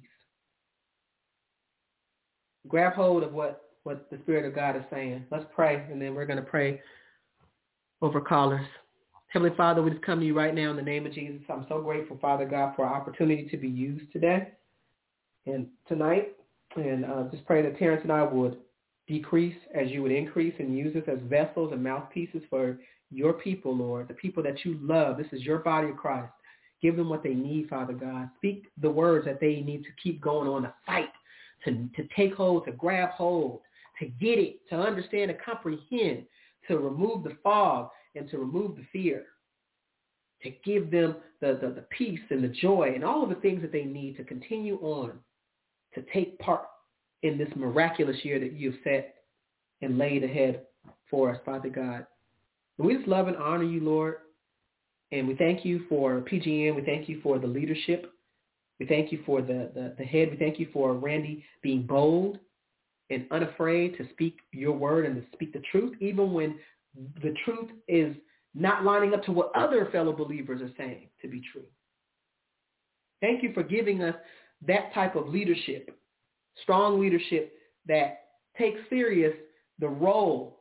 Grab hold of what the Spirit of God is saying. Let's pray, and then we're going to pray over callers. Heavenly Father, we just come to you right now in the name of Jesus. I'm so grateful, Father God, for our opportunity to be used today and tonight. And just pray that Terrence and I would decrease as you would increase and use us as vessels and mouthpieces for your people, Lord, the people that you love. This is your body of Christ. Give them what they need, Father God. Speak the words that they need to keep going on, to fight, to take hold, to grab hold, to get it, to understand, to comprehend, to remove the fog and to remove the fear, to give them the peace and the joy and all of the things that they need to continue on, to take part in this miraculous year that you've set and laid ahead for us, Father God. And we just love and honor you, Lord. And we thank you for PGN. We thank you for the leadership. We thank you for the head. We thank you for Randy being bold and unafraid to speak your word and to speak the truth, even when the truth is not lining up to what other fellow believers are saying to be true. Thank you for giving us that type of leadership, strong leadership that takes serious the role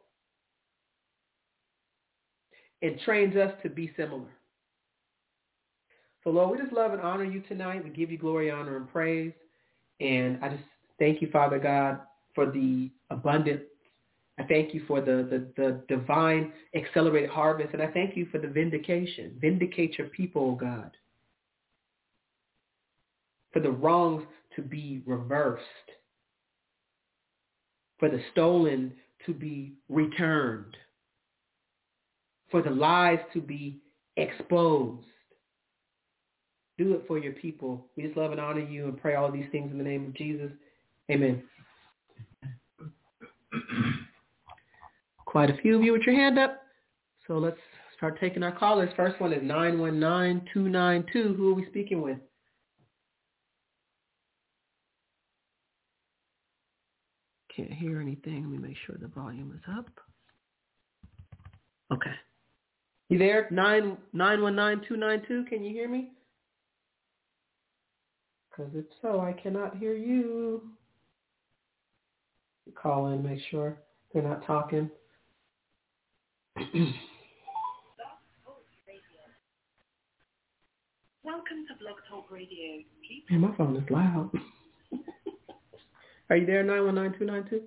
and trains us to be similar. So, Lord, we just love and honor you tonight. We give you glory, honor, and praise. And I just thank you, Father God, for the abundance. I thank you for the divine accelerated harvest. And I thank you for the vindication. Vindicate your people, oh God. For the wrongs to be reversed. For the stolen to be returned. For the lies to be exposed. Do it for your people. We just love and honor you and pray all these things in the name of Jesus. Amen. Quite a few of you with your hand up. So let's start taking our callers. First one is 919-292. Who are we speaking with? Can't hear anything. Let me make sure the volume is up. Okay. You there? 919-292. Can you hear me? Because if so, I cannot hear you. Call in, make sure they're not talking. Welcome to Blog Talk Radio. Man, my phone is loud. Are you there, 919-292?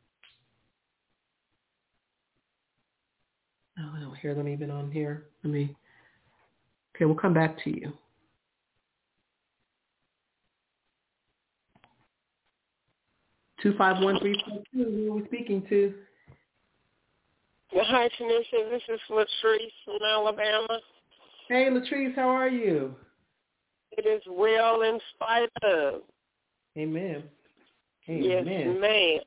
No, I don't hear them even on here. Okay, we'll come back to you. 251-342. Who are we speaking to? Well, hi, Tanisha. This is Latrice from Alabama. Hey, Latrice, how are you? It is well in spite of. Amen. Yes, ma'am.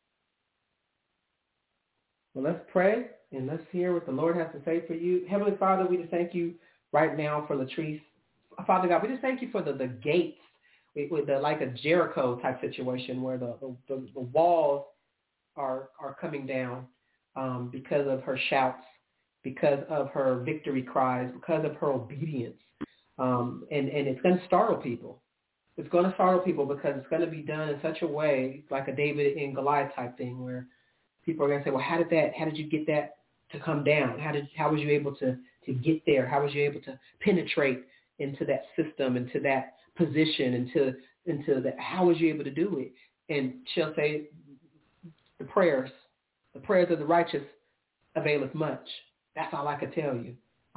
Well, let's pray and let's hear what the Lord has to say for you. Heavenly Father, we just thank you right now for Latrice. Father God, we just thank you for the gates with the, like a Jericho type situation where the walls are coming down because of her shouts, because of her victory cries, because of her obedience. And it's going to startle people. It's going to startle people because it's going to be done in such a way, like a David and Goliath type thing, where people are going to say, well, how did you get that to come down? How was you able to get there? How was you able to penetrate into that system, into that position, into that? How was you able to do it? And she'll say, the prayers of the righteous availeth much. That's all I could tell you.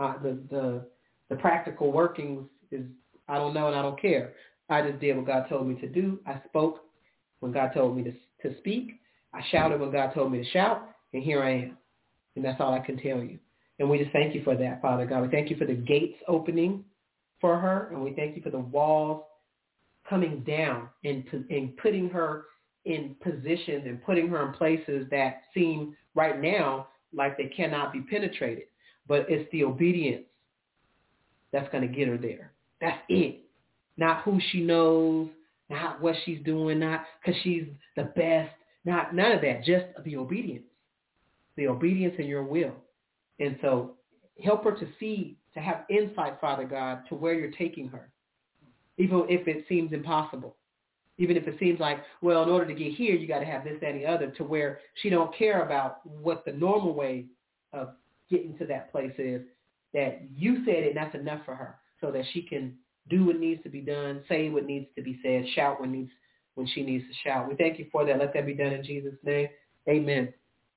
The practical workings is, I don't know and I don't care. I just did what God told me to do. I spoke when God told me to speak. I shouted when God told me to shout, and here I am. And that's all I can tell you. And we just thank you for that, Father God. We thank you for the gates opening for her, and we thank you for the walls coming down and putting her in positions and putting her in places that seem right now like they cannot be penetrated. But it's the obedience that's going to get her there. That's it. Not who she knows, not what she's doing, not because she's the best, none of that, just the obedience in your will. And so help her to see, to have insight, Father God, to where you're taking her, even if it seems impossible, even if it seems like, well, in order to get here, you got to have this, that, and the other, to where she don't care about what the normal way of getting to that place is, that you said it, and that's enough for her, so that she can do what needs to be done, say what needs to be said, shout when she needs to shout. We thank you for that. Let that be done in Jesus' name. Amen.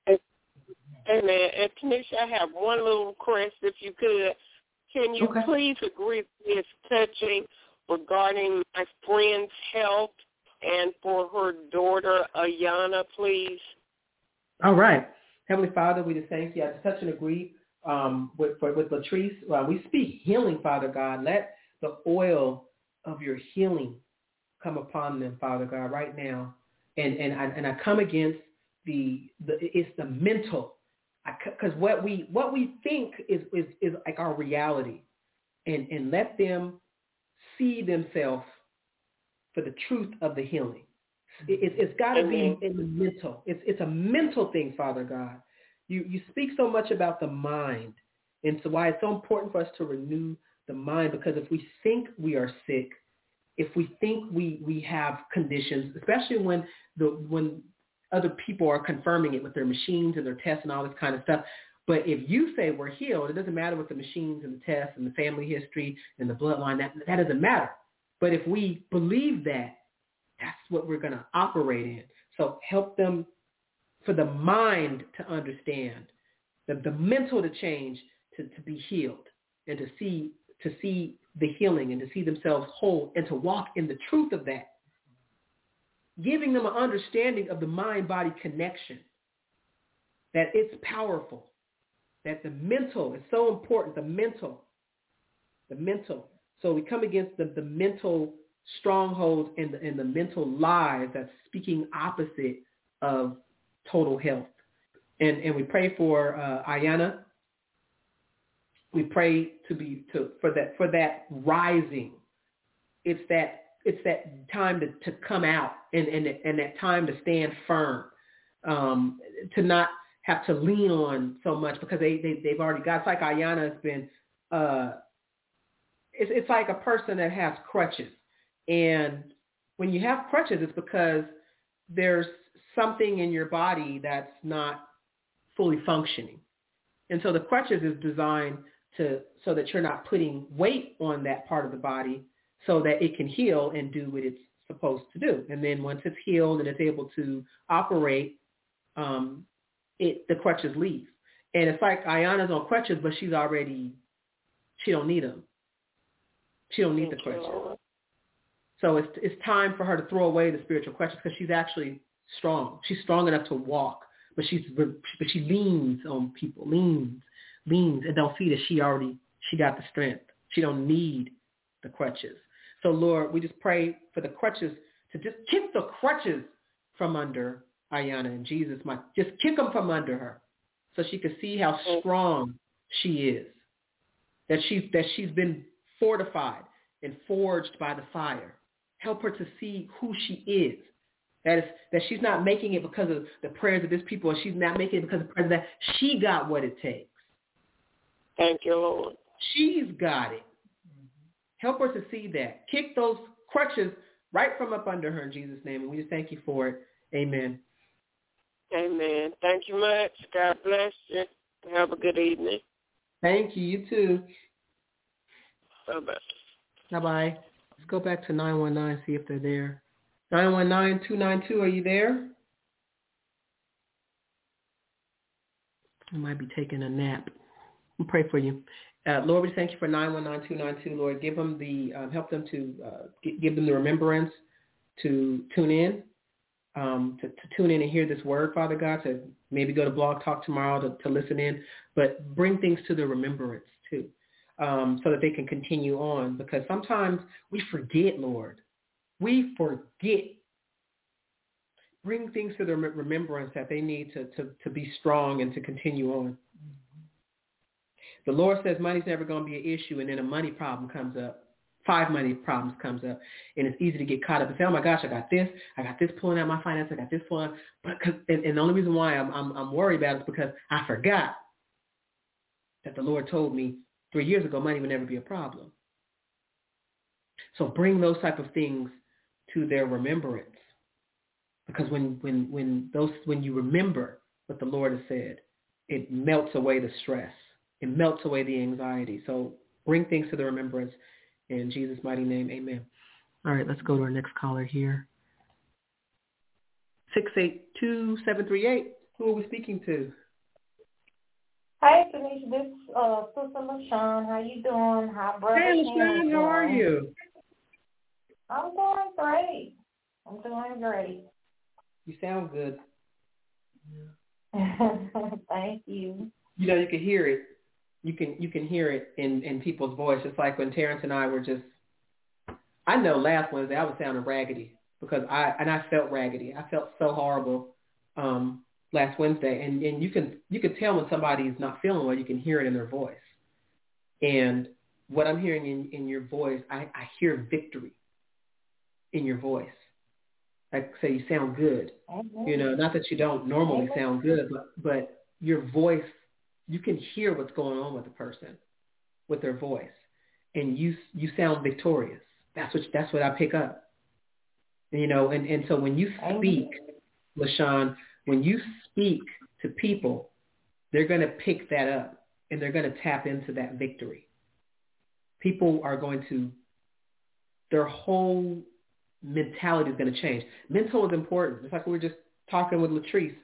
Amen. And Tanisha, I have one little request, if you could. Can you please agree with this touching regarding my friend's health and for her daughter, Ayana, please? All right. Heavenly Father, we just thank you. I just touch and agree with Latrice. We speak healing, Father God. Let the oil of your healing come upon them, Father God, right now. And I come against it's the mental, because what we think is like our reality, and let them see themselves for the truth of the healing. It's got to be in the mental. It's a mental thing, Father God. You speak so much about the mind, and so why it's so important for us to renew the mind, because if we think we are sick, if we think we have conditions, especially when other people are confirming it with their machines and their tests and all this kind of stuff. But if you say we're healed, it doesn't matter what the machines and the tests and the family history and the bloodline, that doesn't matter. But if we believe that, that's what we're going to operate in. So help them for the mind to understand, the mental to change, to be healed, and to see the healing and to see themselves whole and to walk in the truth of that. Giving them an understanding of the mind-body connection, that it's powerful, that the mental is so important, the mental. So we come against the mental strongholds and the mental lies that's speaking opposite of total health. And we pray for Ayana. We pray for that rising. It's that time to come out and that time to stand firm, to not have to lean on so much, because they've already got. It's like Ayana has been. It's like a person that has crutches, and when you have crutches, it's because there's something in your body that's not fully functioning, and so the crutches is designed so that you're not putting weight on that part of the body, so that it can heal and do what it's supposed to do. And then once it's healed and it's able to operate, the crutches leave. And it's like Ayana's on crutches, but she don't need them. She don't need the crutches. So it's time for her to throw away the spiritual crutches, because she's actually strong. She's strong enough to walk, but she leans on people, leans, and don't see that she got the strength. She don't need the crutches. So Lord, we just pray for the crutches to just kick the crutches from under Ayana, and Jesus might just kick them from under her, so she can see how strong she is. That she's been fortified and forged by the fire. Help her to see who she is. That she's not making it because of the prayers of this people, or she's not making it because of the prayers of that. She got what it takes. Thank you, Lord. She's got it. Help her to see that. Kick those crutches right from up under her in Jesus' name. And we just thank you for it. Amen. Amen. Thank you much. God bless you. Have a good evening. Thank you. You too. Bye-bye. Bye-bye. Let's go back to 919, see if they're there. 919-292, are you there? I might be taking a nap. We'll pray for you. Lord, we thank you for 919-292. Lord, give them help them to give them the remembrance to tune in, to tune in and hear this word, Father God, to maybe go to Blog Talk tomorrow to listen in, but bring things to the remembrance too, so that they can continue on, because sometimes we forget, Lord. We forget. Bring things to the remembrance that they need to be strong and to continue on. The Lord says money's never going to be an issue, and then a money problem comes up. 5 money problems comes up, and it's easy to get caught up and say, oh my gosh, I got this pulling out my finance, I got this pulling out. And the only reason why I'm worried about it is because I forgot that the Lord told me 3 years ago money would never be a problem. So bring those type of things to their remembrance, because when you remember what the Lord has said, it melts away the stress. It melts away the anxiety. So bring things to the remembrance. In Jesus' mighty name, amen. All right, let's go to our next caller here. 682-738. Who are we speaking to? Hi, Tanisha. This is Sister LaShawn. How you doing? Hi, Brother. Hey, LaShawn, how are you? I'm doing great. You sound good. Thank you. You know, you can hear it. You can hear it in people's voice. Just like when Terrence and I were I know last Wednesday I was sounding raggedy because I felt raggedy. I felt so horrible last Wednesday. And you can tell when somebody's not feeling well. You can hear it in their voice. And what I'm hearing in your voice, I hear victory in your voice. Like say you sound good. Mm-hmm. You know, not that you don't normally sound good, but your voice, you can hear what's going on with the person, with their voice, and you sound victorious. That's what I pick up. You know, and so when you speak, LaShawn, when you speak to people, they're going to pick that up and they're going to tap into that victory. People are going to, their whole mentality is going to change. Mental is important. It's like we were just talking with Latrice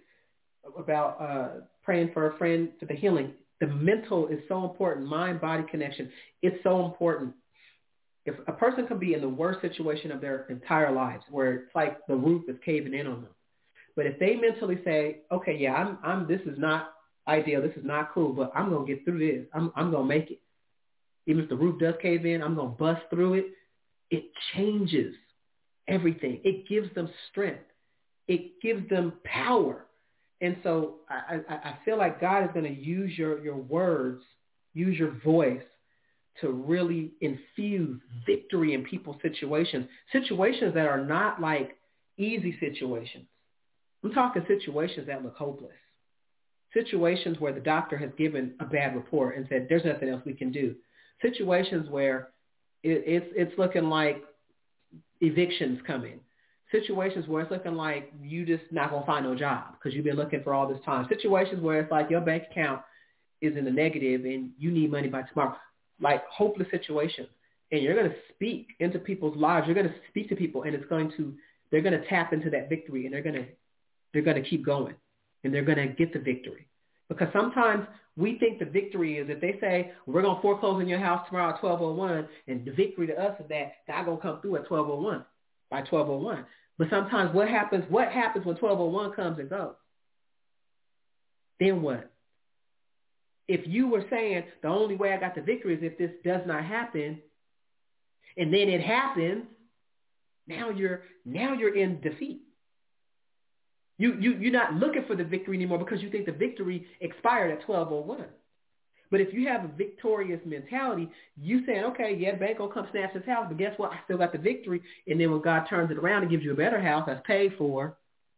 about praying for a friend for the healing. The mental is so important. Mind-body connection. It's so important. If a person can be in the worst situation of their entire lives, where it's like the roof is caving in on them, but if they mentally say, okay, yeah, I'm this is not ideal, this is not cool, but I'm gonna get through this. I'm gonna make it. Even if the roof does cave in, I'm gonna bust through it. It changes everything. It gives them strength. It gives them power. And so I feel like God is going to use your words, use your voice to really infuse victory in people's situations that are not like easy situations. I'm talking situations that look hopeless, situations where the doctor has given a bad report and said, there's nothing else we can do, situations where it's looking like evictions coming, situations where it's looking like you just not going to find no job because you've been looking for all this time, situations where it's like your bank account is in the negative and you need money by tomorrow, like hopeless situations. And you're going to speak into people's lives. You're going to speak to people, and they're going to tap into that victory, and they're going to keep going, and they're going to get the victory. Because sometimes we think the victory is if they say, we're going to foreclose on your house tomorrow at 12:01, and the victory to us is that God going to come through at 12:01, by 12:01. But sometimes what happens when 1201 comes and goes? Then what? If you were saying the only way I got the victory is if this does not happen, and then it happens, now you're in defeat. You're not looking for the victory anymore because you think the victory expired at 1201. But if you have a victorious mentality, you saying, okay, yeah, bank gonna come snatch this house, but guess what? I still got the victory. And then when God turns it around and gives you a better house that's paid for,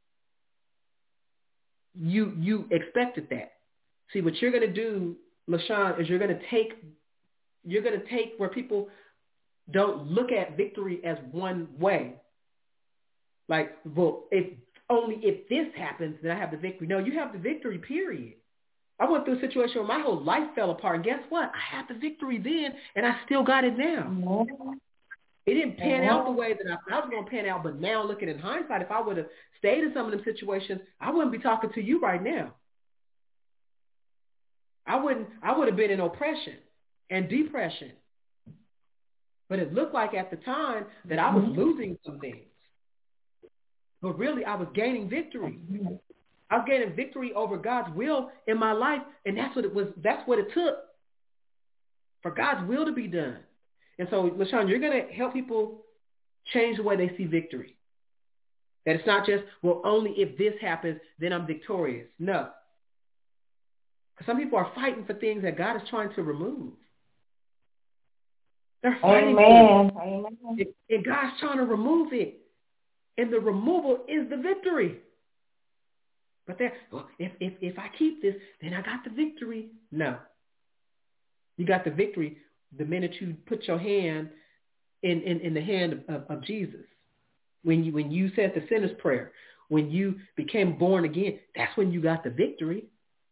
you expected that. See, what you're gonna do, LaShawn, is you're gonna take where people don't look at victory as one way. Like, well, if this happens, then I have the victory. No, you have the victory, period. I went through a situation where my whole life fell apart, and guess what? I had the victory then, and I still got it now. Mm-hmm. It didn't pan out the way that I thought it was going to pan out, but now looking in hindsight, if I would have stayed in some of them situations, I wouldn't be talking to you right now. I would have been in oppression and depression. But it looked like at the time that I was losing some things. But really, I was gaining victory. I was gaining victory over God's will in my life, and that's what it was. That's what it took for God's will to be done. And so, LaShawn, you're going to help people change the way they see victory. That it's not just, well, only if this happens, then I'm victorious. No. Because some people are fighting for things that God is trying to remove. They're fighting for it. And God's trying to remove it. And the removal is the victory. But if I keep this, then I got the victory. No. You got the victory the minute you put your hand in the hand of Jesus. When you said the sinner's prayer, when you became born again, that's when you got the victory.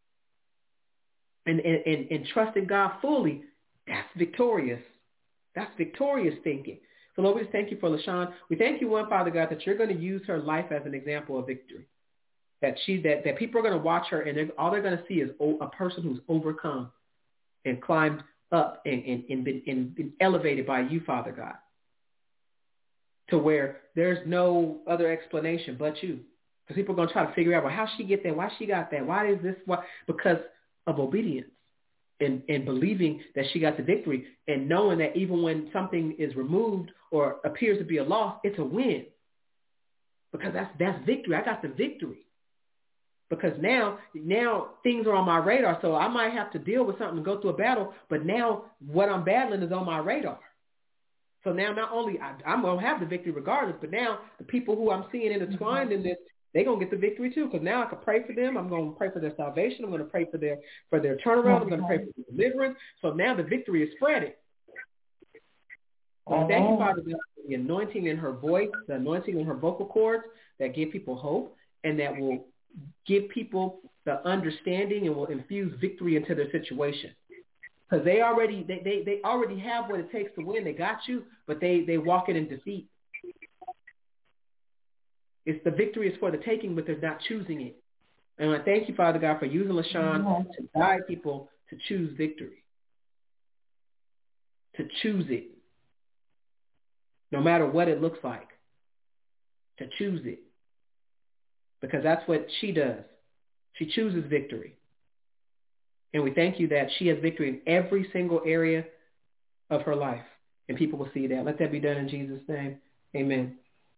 And trusting God fully, that's victorious. That's victorious thinking. So Lord, we just thank you for LaShawn. We thank you, one, Father God, that you're going to use her life as an example of victory. That people are going to watch her, and all they're going to see is a person who's overcome and climbed up and been elevated by you, Father God, to where there's no other explanation but you. Because people are going to try to figure out, well, how she get that? Why she got that? Why is this? Why? Because of obedience and believing that she got the victory, and knowing that even when something is removed or appears to be a loss, it's a win. Because that's victory. I got the victory. Because now things are on my radar, so I might have to deal with something and go through a battle, but now what I'm battling is on my radar. So now not only I'm going to have the victory regardless, but now the people who I'm seeing intertwined in this, they're going to get the victory too, because now I can pray for them. I'm going to pray for their salvation. I'm going to pray for their turnaround. I'm going to pray for their deliverance. So now the victory is spreading. So thank you, Father, for the anointing in her voice, the anointing in her vocal cords that give people hope and that will give people the understanding and will infuse victory into their situation. Because they already have what it takes to win. They got you, but they walk it in defeat. It's the victory is for the taking, but they're not choosing it. And I thank you, Father God, for using LaShawn to guide people to choose victory, to choose it, no matter what it looks like, to choose it. Because that's what she does. She chooses victory. And we thank you that she has victory in every single area of her life. And people will see that. Let that be done in Jesus' name. Amen.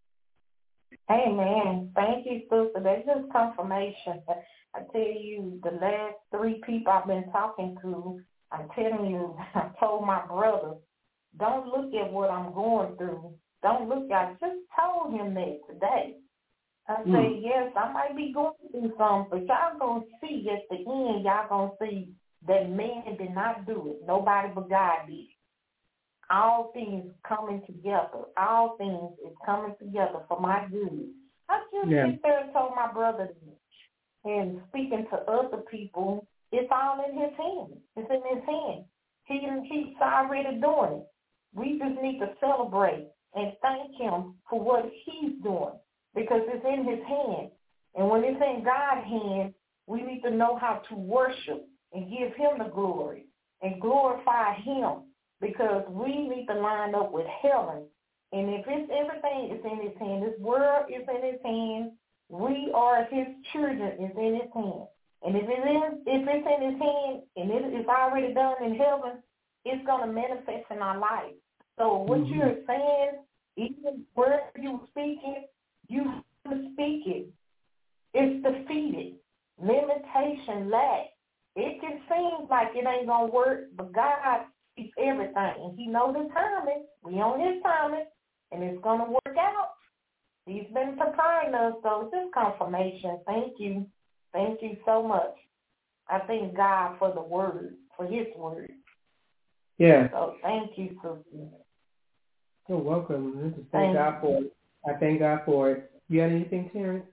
Amen. Thank you, sister. That's just confirmation. I tell you, the last 3 people I've been talking to, I'm telling you, I told my brother, don't look at what I'm going through. Don't look at it. Just told him that today. I say, yes, I might be going through something, but y'all going to see at the end, y'all going to see that man did not do it. Nobody but God did. All things coming together. All things is coming together for my good. I just sit there and told my brother this. And speaking to other people, it's all in his hand. It's in his hand. He's already doing it. We just need to celebrate and thank him for what he's doing. Because it's in his hand. And when it's in God's hand, we need to know how to worship and give him the glory and glorify him, because we need to line up with heaven And if it's everything is in his hand, this world is in his hand, we are his children is in his hand. And if it's in his hand and it's already done in heaven, it's going to manifest in our life. So what you're saying, even where you're speaking, you have to speak it. It's defeated. Limitation, lack. It can seem like it ain't going to work, but God sees everything. And he knows his timing. We on his timing, and it's going to work out. He's been preparing us, so it's just confirmation. Thank you. Thank you so much. I thank God for the word, for his word. Yeah. So thank you, sister. You're welcome. Thank God for it. I thank God for it. You got anything, Terrence?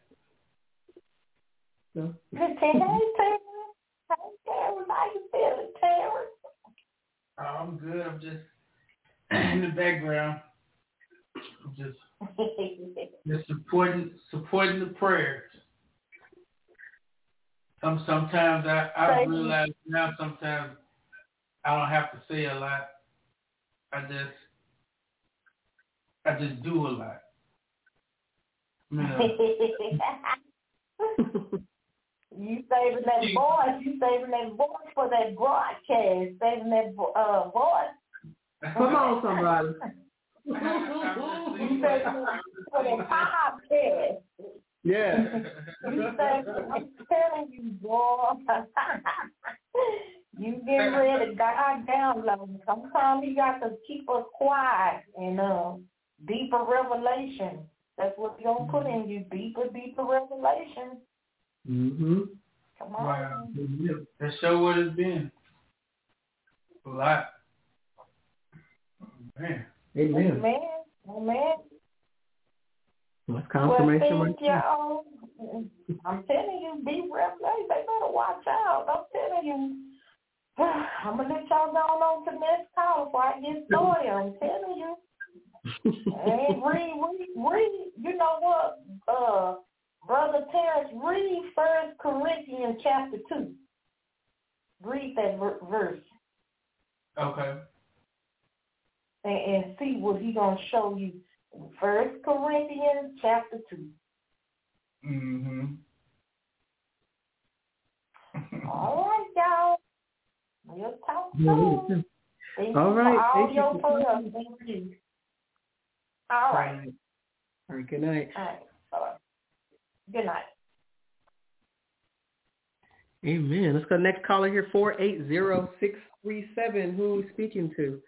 No? Hey, Terrence. Hey, Terrence. How you feeling, Terrence? I'm good. I'm just in the background. I'm just supporting the prayers. Sometimes I realize now sometimes I don't have to say a lot. I just do a lot. You saving that voice. You saving that voice for that broadcast. Saving that voice. Come on, somebody. You saving it for that podcast. Yeah. You saving, I'm telling you, boy. You getting ready to God down low. Sometimes you got to keep us quiet and deeper revelation. That's what we're going to put in you, deeper revelation. Mm-hmm. Come on. Wow. That show what it's been. A lot. Man. Amen. Amen. That's confirmation. Well, y'all. I'm telling you, be revelation. They better watch out. I'm telling you. I'm going to let y'all go on to the next call before I get started. I'm telling you. And read, you know what, Brother Terrence, read 1 Corinthians chapter 2. Read that verse. Okay. And see what he's going to show you. 1 Corinthians chapter 2. Mm-hmm. All right, y'all. We'll talk soon. All right. All your prayers. Thank you. All right. All right. Good night. All right. Bye-bye. Good night. Amen. Let's go next caller here, 480637. Who are we speaking to?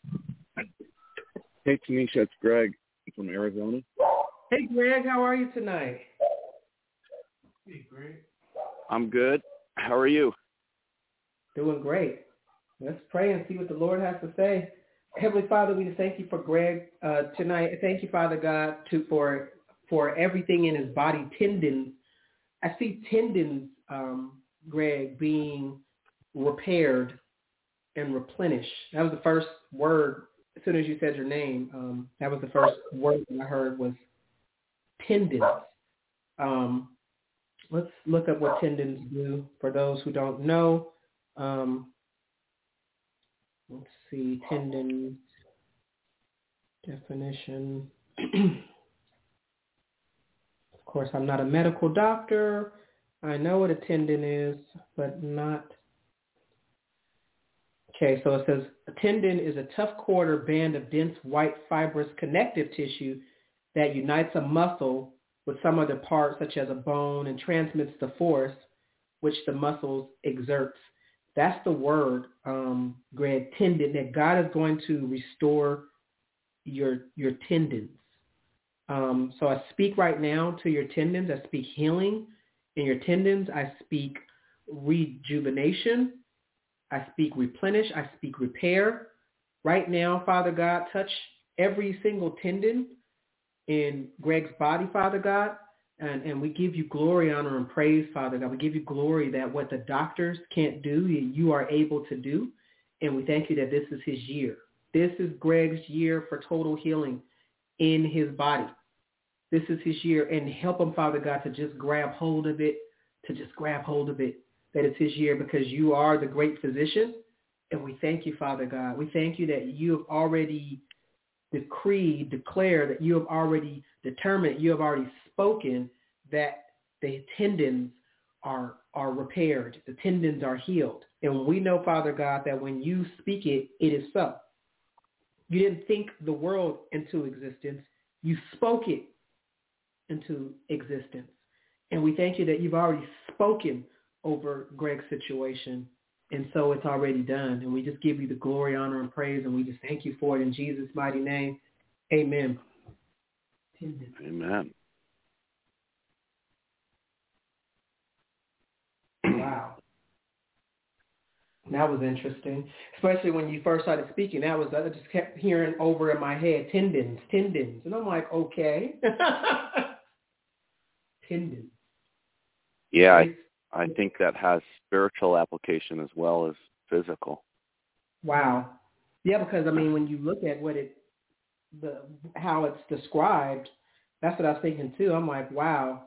Hey, Tanisha, it's Greg from Arizona. Hey, Greg. How are you tonight? Hey, Greg. I'm good. How are you? Doing great. Let's pray and see what the Lord has to say. Heavenly Father, we thank you for Greg tonight. Thank you, Father God, for everything in his body, tendons. I see tendons, Greg, being repaired and replenished. That was the first word. As soon as you said your name, that was the first word that I heard was tendons. Let's look up what tendons do for those who don't know. Let's see, tendons, definition. Of course, I'm not a medical doctor. I know what a tendon is, but not. Okay, so it says a tendon is a tough cord or band of dense white fibrous connective tissue that unites a muscle with some other part, such as a bone, and transmits the force which the muscles exerts. That's the word, Greg, tendon, that God is going to restore your tendons. So I speak right now to your tendons. I speak healing in your tendons. I speak rejuvenation. I speak replenish. I speak repair. Right now, Father God, touch every single tendon in Greg's body, Father God. And we give you glory, honor, and praise, Father God. We give you glory that what the doctors can't do, you are able to do. And we thank you that this is his year. This is Greg's year for total healing in his body. This is his year. And help him, Father God, to just grab hold of it, that it's his year, because you are the great physician. And we thank you, Father God. We thank you that you have already declare that you have already determined, you have already spoken that the tendons are repaired, the tendons are healed. And we know, Father God, that when you speak it, it is so. You didn't think the world into existence. You spoke it into existence. And we thank you that you've already spoken over Greg's situation. And so it's already done. And we just give you the glory, honor, and praise. And we just thank you for it in Jesus' mighty name. Amen. Amen. Wow. That was interesting, especially when you first started speaking. I just kept hearing over in my head, tendons. And I'm like, okay. Tendons. Yeah, I think that has spiritual application as well as physical. Wow. Yeah, because, I mean, when you look at how it's described, that's what I was thinking too. I'm like, wow.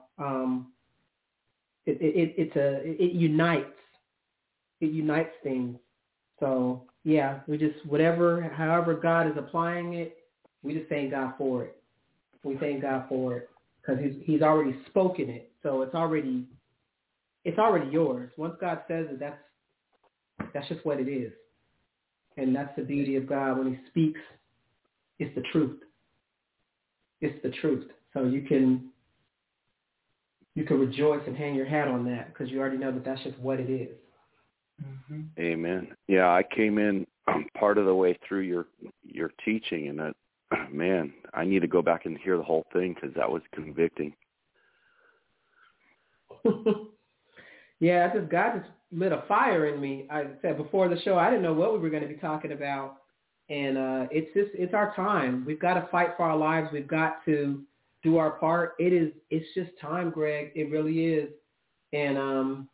It unites. It unites things. So yeah, however God is applying it, we just thank God for it. We thank God for it because He's already spoken it. So it's already yours. Once God says it, that's just what it is. And that's the beauty of God. When He speaks, it's the truth. It's the truth. So you can rejoice and hang your hat on that because you already know that that's just what it is. Mm-hmm. Amen. Yeah, I came in part of the way through your teaching, and man, I need to go back and hear the whole thing because that was convicting. Yeah, because God just lit a fire in me. I said before the show, I didn't know what we were going to be talking about, and it's our time. We've got to fight for our lives. We've got to do our part. It's just time, Greg. It really is. And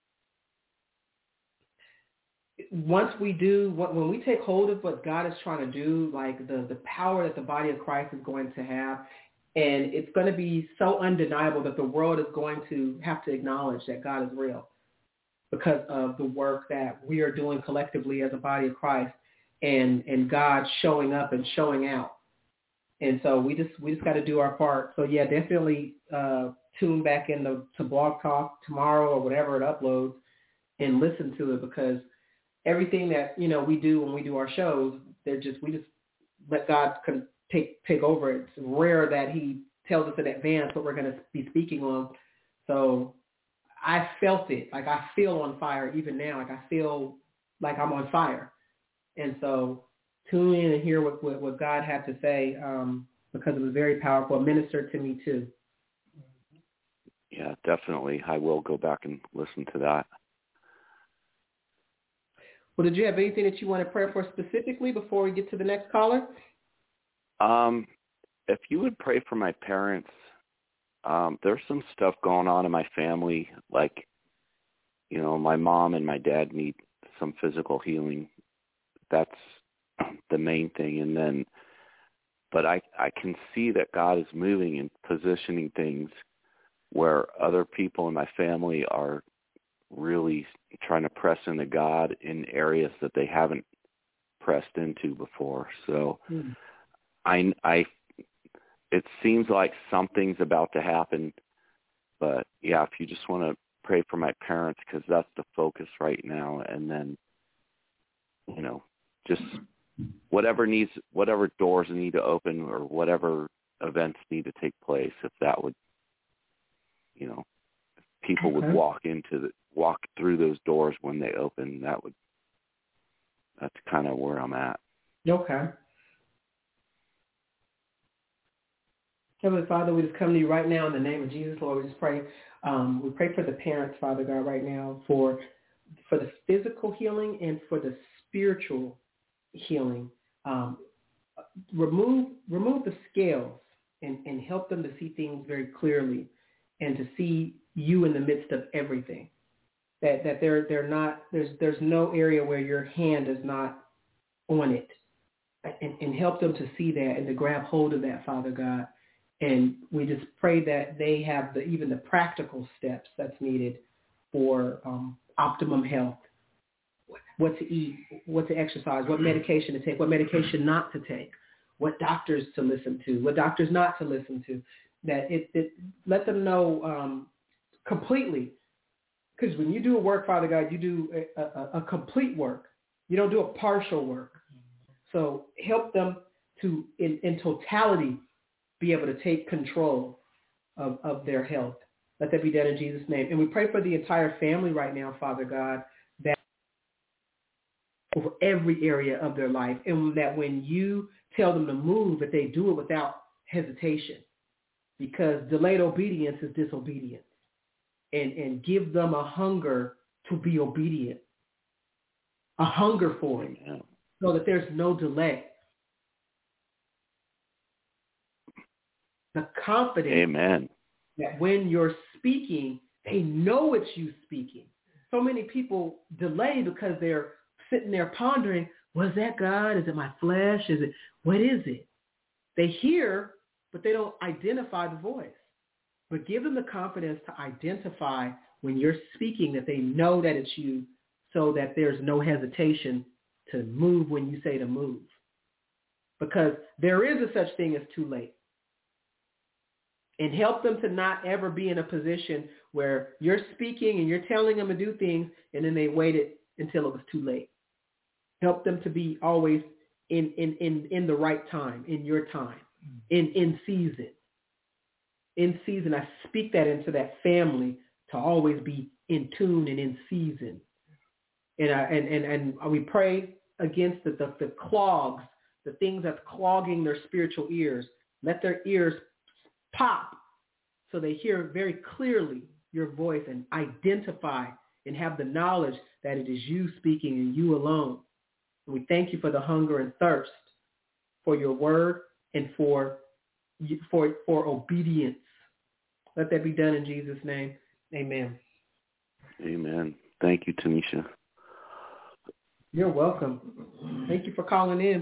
once we do, when we take hold of what God is trying to do, like the power that the body of Christ is going to have, and it's going to be so undeniable that the world is going to have to acknowledge that God is real because of the work that we are doing collectively as a body of Christ and God showing up and showing out. And so we just got to do our part. So yeah, definitely tune back in to Blog Talk tomorrow or whatever it uploads and listen to it because everything that we do when we do our shows, we just let God take over. It's rare that He tells us in advance what we're going to be speaking on. So I felt it. Like I feel on fire even now. Like I feel like I'm on fire. And so tune in and hear what God had to say because it was very powerful. It ministered to me too. Yeah, definitely. I will go back and listen to that. Well, did you have anything that you want to pray for specifically before we get to the next caller? If you would pray for my parents, there's some stuff going on in my family, like, my mom and my dad need some physical healing. That's the main thing. But I can see that God is moving and positioning things where other people in my family are really trying to press into God in areas that they haven't pressed into before. So it seems like something's about to happen, but yeah, if you just want to pray for my parents, because that's the focus right now. And then, just whatever doors need to open or whatever events need to take place, if that would, if people would walk through those doors when they open, that's kind of where I'm at. Okay. Heavenly Father, we just come to you right now in the name of Jesus, Lord. We just pray. We pray for the parents, Father God, right now for the physical healing and for the spiritual healing. Remove the scales and help them to see things very clearly and to see you in the midst of everything. That there's no area where your hand is not on it, and help them to see that and to grab hold of that, Father God. And we just pray that they have even the practical steps that's needed for optimum health, what to eat, what to exercise, what medication to take, what medication not to take, what doctors to listen to, what doctors not to listen to, that it let them know completely. Because when you do a work, Father God, you do a complete work. You don't do a partial work. So help them to, in totality, be able to take control of their health. Let that be done in Jesus' name. And we pray for the entire family right now, Father God, that over every area of their life, and that when you tell them to move, that they do it without hesitation, because delayed obedience is disobedience. And give them a hunger to be obedient, a hunger for it, so that there's no delay. The confidence Amen. that when you're speaking, they know it's you speaking. So many people delay because they're sitting there pondering, was that God? Is it my flesh? What is it? They hear, but they don't identify the voice. But give them the confidence to identify when you're speaking, that they know that it's you, so that there's no hesitation to move when you say to move. Because there is a such thing as too late. And help them to not ever be in a position where you're speaking and you're telling them to do things, and then they waited until it was too late. Help them to be always in the right time, in your time, in season. In season, I speak that into that family to always be in tune and in season. And we pray against the clogs, the things that's clogging their spiritual ears. Let their ears pop so they hear very clearly your voice and identify and have the knowledge that it is you speaking and you alone. And we thank you for the hunger and thirst for your word and for obedience. Let that be done in Jesus' name. Amen. Amen. Thank you, Tanisha. You're welcome. Thank you for calling in.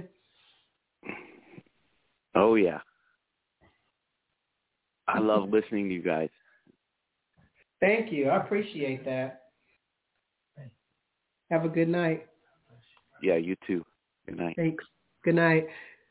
Oh, yeah. I love listening to you guys. Thank you. I appreciate that. Have a good night. Yeah, you too. Good night. Thanks. Good night.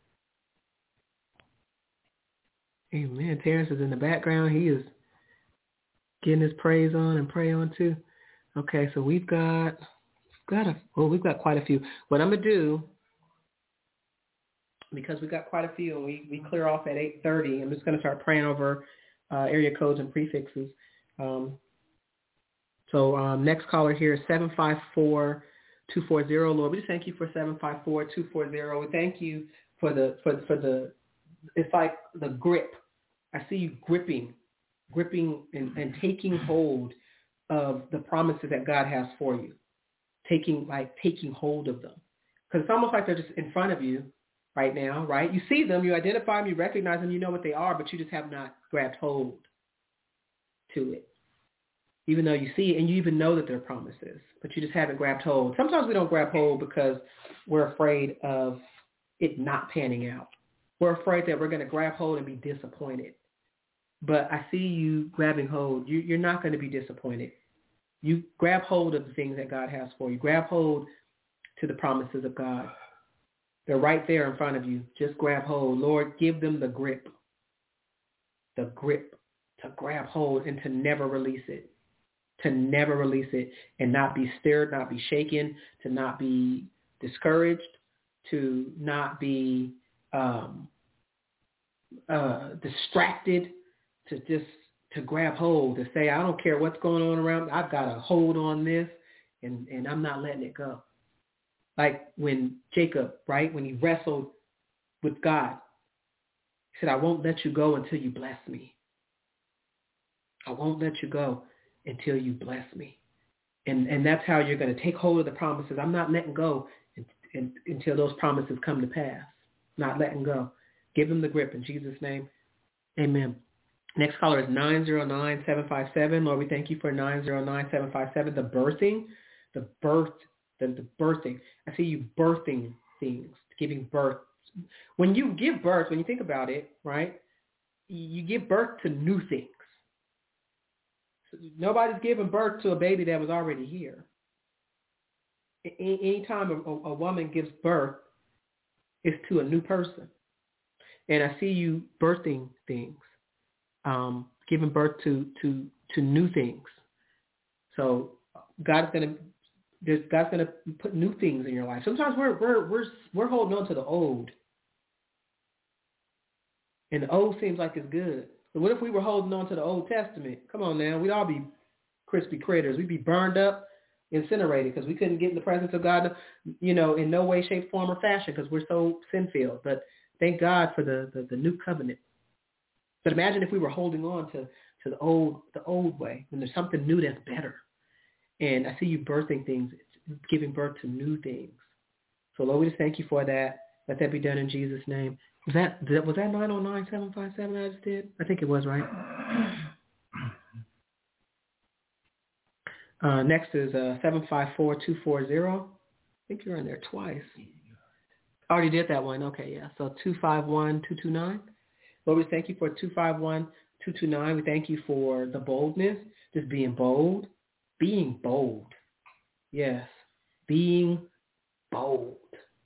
Amen. Terrence is in the background. He is getting his praise on and pray on too. Okay, so we've got quite a few. What I'm gonna do, because we got quite a few and we clear off at 8:30, I'm just gonna start praying over area codes and prefixes. Next caller here is 754-240. Lord, we just thank you for 754-240. We thank you for the it's like the grip. I see you gripping and taking hold of the promises that God has for you. Taking hold of them. Because it's almost like they're just in front of you right now, right? You see them, you identify them, you recognize them, you know what they are, but you just have not grabbed hold to it. Even though you see it and you even know that they're promises, but you just haven't grabbed hold. Sometimes we don't grab hold because we're afraid of it not panning out. We're afraid that we're going to grab hold and be disappointed. But I see you grabbing hold. You're not going to be disappointed. You grab hold of the things that God has for you. Grab hold to the promises of God. They're right there in front of you. Just grab hold. Lord, give them the grip to grab hold and to never release it. To never release it and not be stirred, not be shaken, to not be discouraged, to not be distracted, to grab hold, to say, I don't care what's going on around me. I've got a hold on this and I'm not letting it go. Like when Jacob, right, when he wrestled with God, he said, I won't let you go until you bless me. I won't let you go until you bless me. And that's how you're going to take hold of the promises. I'm not letting go until those promises come to pass. Not letting go. Give them the grip in Jesus' name. Amen. Next caller is 909-757. Lord, we thank you for 909-757. The birthing. I see you birthing things, giving birth. When you give birth, when you think about it, right, you give birth to new things. Nobody's giving birth to a baby that was already here. Anytime a woman gives birth, it's to a new person. And I see you birthing things, giving birth to new things. So God's gonna put new things in your life. Sometimes we're holding on to the old, and the old seems like it's good. But what if we were holding on to the Old Testament? Come on now, we'd all be crispy critters. We'd be burned up, incinerated, because we couldn't get in the presence of God, in no way, shape, form, or fashion, because we're so sin-filled. But thank God for the new covenant. But imagine if we were holding on to the old way, when there's something new that's better. And I see you birthing things, giving birth to new things. So Lord, we just thank you for that. Let that be done in Jesus' name. Was that 909-757 I just did? I think it was, right? Next is 754-240. I think you're in there twice. I already did that one. Okay, yeah. So 251-229. Lord, we thank you for 251-229. We thank you for the boldness, just being bold. Being bold. Yes. Being bold.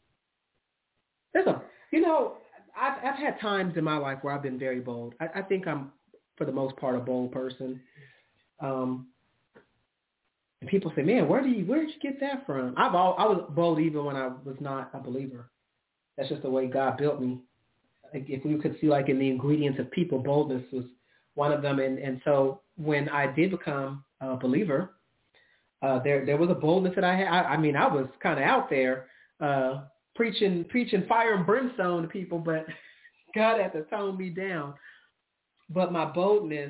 I've had times in my life where I've been very bold. I think I'm, for the most part, a bold person. And people say, man, where did you get that from? I was bold even when I was not a believer. That's just the way God built me. If we could see, like, in the ingredients of people, boldness was one of them. And so when I did become a believer, there was a boldness that I had. I mean, I was kind of out there preaching fire and brimstone to people, but God had to tone me down. But my boldness,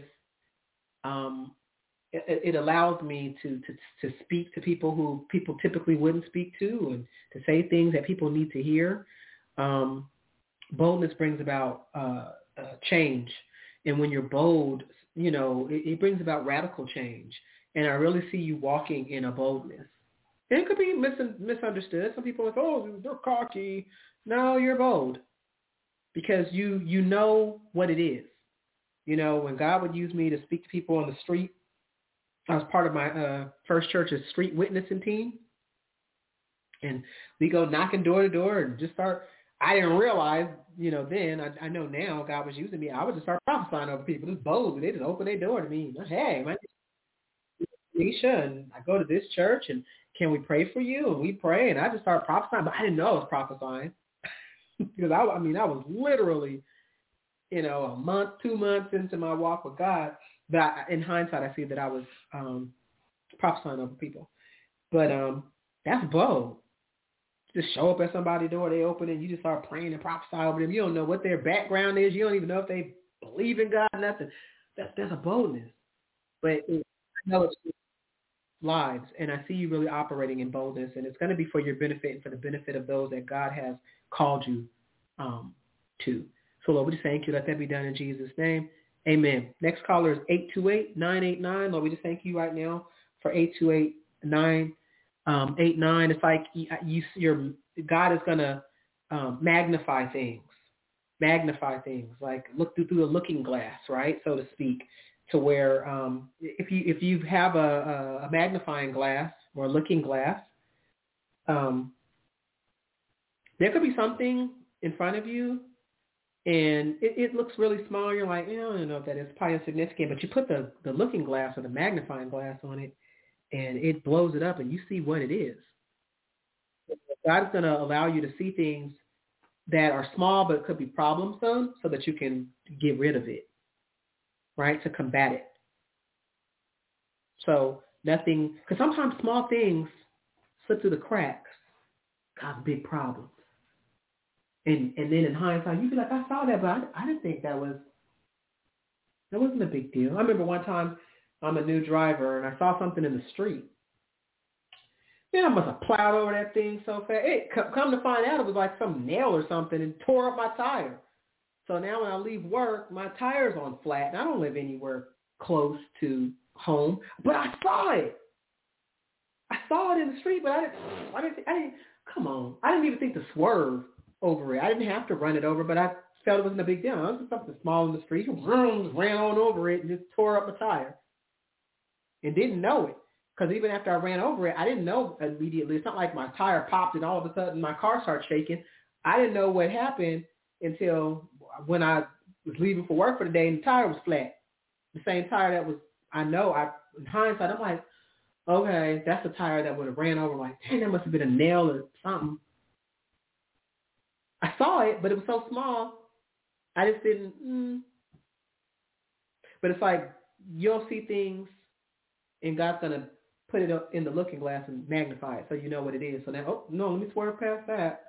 it allows me to speak to people who people typically wouldn't speak to, and to say things that people need to hear. Boldness brings about change. And when you're bold, it brings about radical change. And I really see you walking in a boldness. And it could be misunderstood. Some people are like, oh, they're cocky. No, you're bold. Because you know what it is. When God would use me to speak to people on the street, I was part of my first church's street witnessing team. And we go knocking door to door and just start. I didn't realize, then, I know now God was using me. I would just start prophesying over people. Just bold. They just open their door to me. Hey, my name is Alicia, and I go to this church, and can we pray for you? And we pray, and I just start prophesying. But I didn't know I was prophesying. Because, I was literally, a month, 2 months into my walk with God. But in hindsight, I see that I was prophesying over people. But that's bold. Just show up at somebody's door, they open it, and you just start praying and prophesy over them. You don't know what their background is. You don't even know if they believe in God, nothing. That's a boldness. But I know it's lives, and I see you really operating in boldness, and it's going to be for your benefit and for the benefit of those that God has called you to. So, Lord, we just thank you. Let that be done in Jesus' name. Amen. Next caller is 828-989. Lord, we just thank you right now for 828-989. It's like God is going to magnify things, like look through the looking glass, right, so to speak, to where if you have a magnifying glass or a looking glass, there could be something in front of you, and it looks really small. You're like, I don't know if that is probably insignificant, but you put the looking glass or the magnifying glass on it, and it blows it up, and you see what it is. God's going to allow you to see things that are small but could be problemsome so that you can get rid of it, right, to combat it. So nothing, because sometimes small things slip through the cracks, cause big problems. And then in hindsight, you'd be like, I saw that, but I didn't think that wasn't a big deal. I remember one time, I'm a new driver, and I saw something in the street. Man, I must have plowed over that thing so fast. Come to find out, it was like some nail or something and tore up my tire. So now when I leave work, my tire's on flat, and I don't live anywhere close to home, but I saw it. I saw it in the street, but I didn't, come on. I didn't even think to swerve over it. I didn't have to run it over, but I felt it wasn't a big deal. It was just something small in the street. Ran on over it and just tore up my tire. And didn't know it, because even after I ran over it, I didn't know immediately. It's not like my tire popped and all of a sudden my car started shaking. I didn't know what happened until when I was leaving for work for the day and the tire was flat. The same tire that was, in hindsight, I'm like, okay, that's a tire that would have ran over. Like, dang, that must have been a nail or something. I saw it, but it was so small, I just didn't. But it's like you'll see things, and God's going to put it up in the looking glass and magnify it so you know what it is. So now, oh, no, let me swerve past that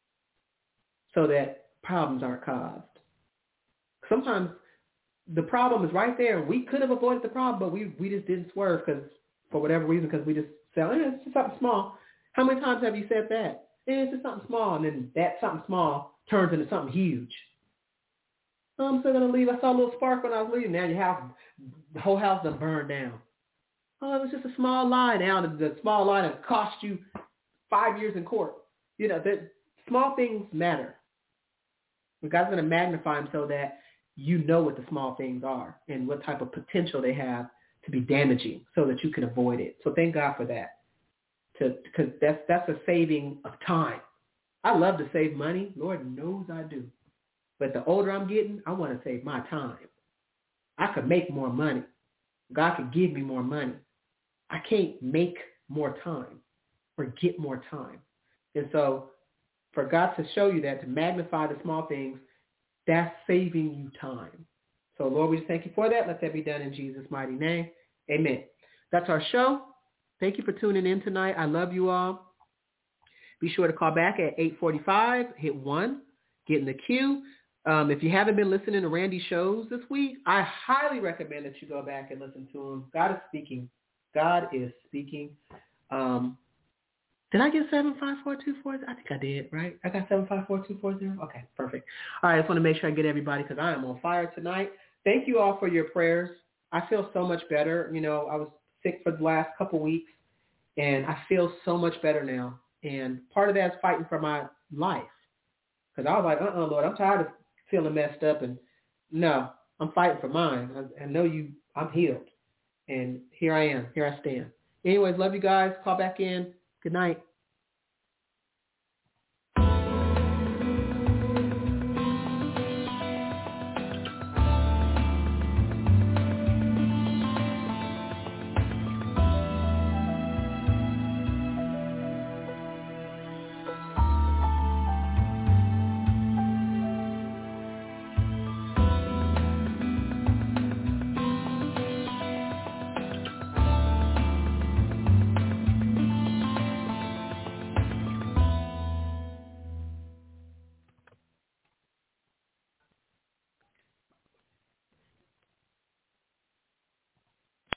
so that problems aren't caused. Sometimes the problem is right there. We could have avoided the problem, but we just didn't swerve for whatever reason, because we just said, it's just something small. How many times have you said that? It's just something small, and then that something small turns into something huge. Oh, I'm still going to leave. I saw a little spark when I was leaving. Now the whole house done burned down. Oh, it was just a small lie. Now the small lie that cost you 5 years in court. That small things matter. But God's going to magnify them so that you know what the small things are and what type of potential they have to be damaging so that you can avoid it. So thank God for that. Because that's a saving of time. I love to save money. Lord knows I do. But the older I'm getting, I want to save my time. I could make more money. God could give me more money. I can't make more time or get more time. And so for God to show you that, to magnify the small things, that's saving you time. So Lord, we just thank you for that. Let that be done in Jesus' mighty name. Amen. That's our show. Thank you for tuning in tonight. I love you all. Be sure to call back at 8:45, hit 1, get in the queue. If you haven't been listening to Randy's shows this week, I highly recommend that you go back and listen to them. God is speaking. God is speaking. Did I get 75424? I think I did, right? I got 754240? Okay, perfect. All right, I just want to make sure I get everybody because I am on fire tonight. Thank you all for your prayers. I feel so much better. I was sick for the last couple weeks, and I feel so much better now. And part of that is fighting for my life. Because I was like, Lord, I'm tired of feeling messed up. And no, I'm fighting for mine. I know I'm healed. And here I am. Here I stand. Anyways, love you guys. Call back in. Good night.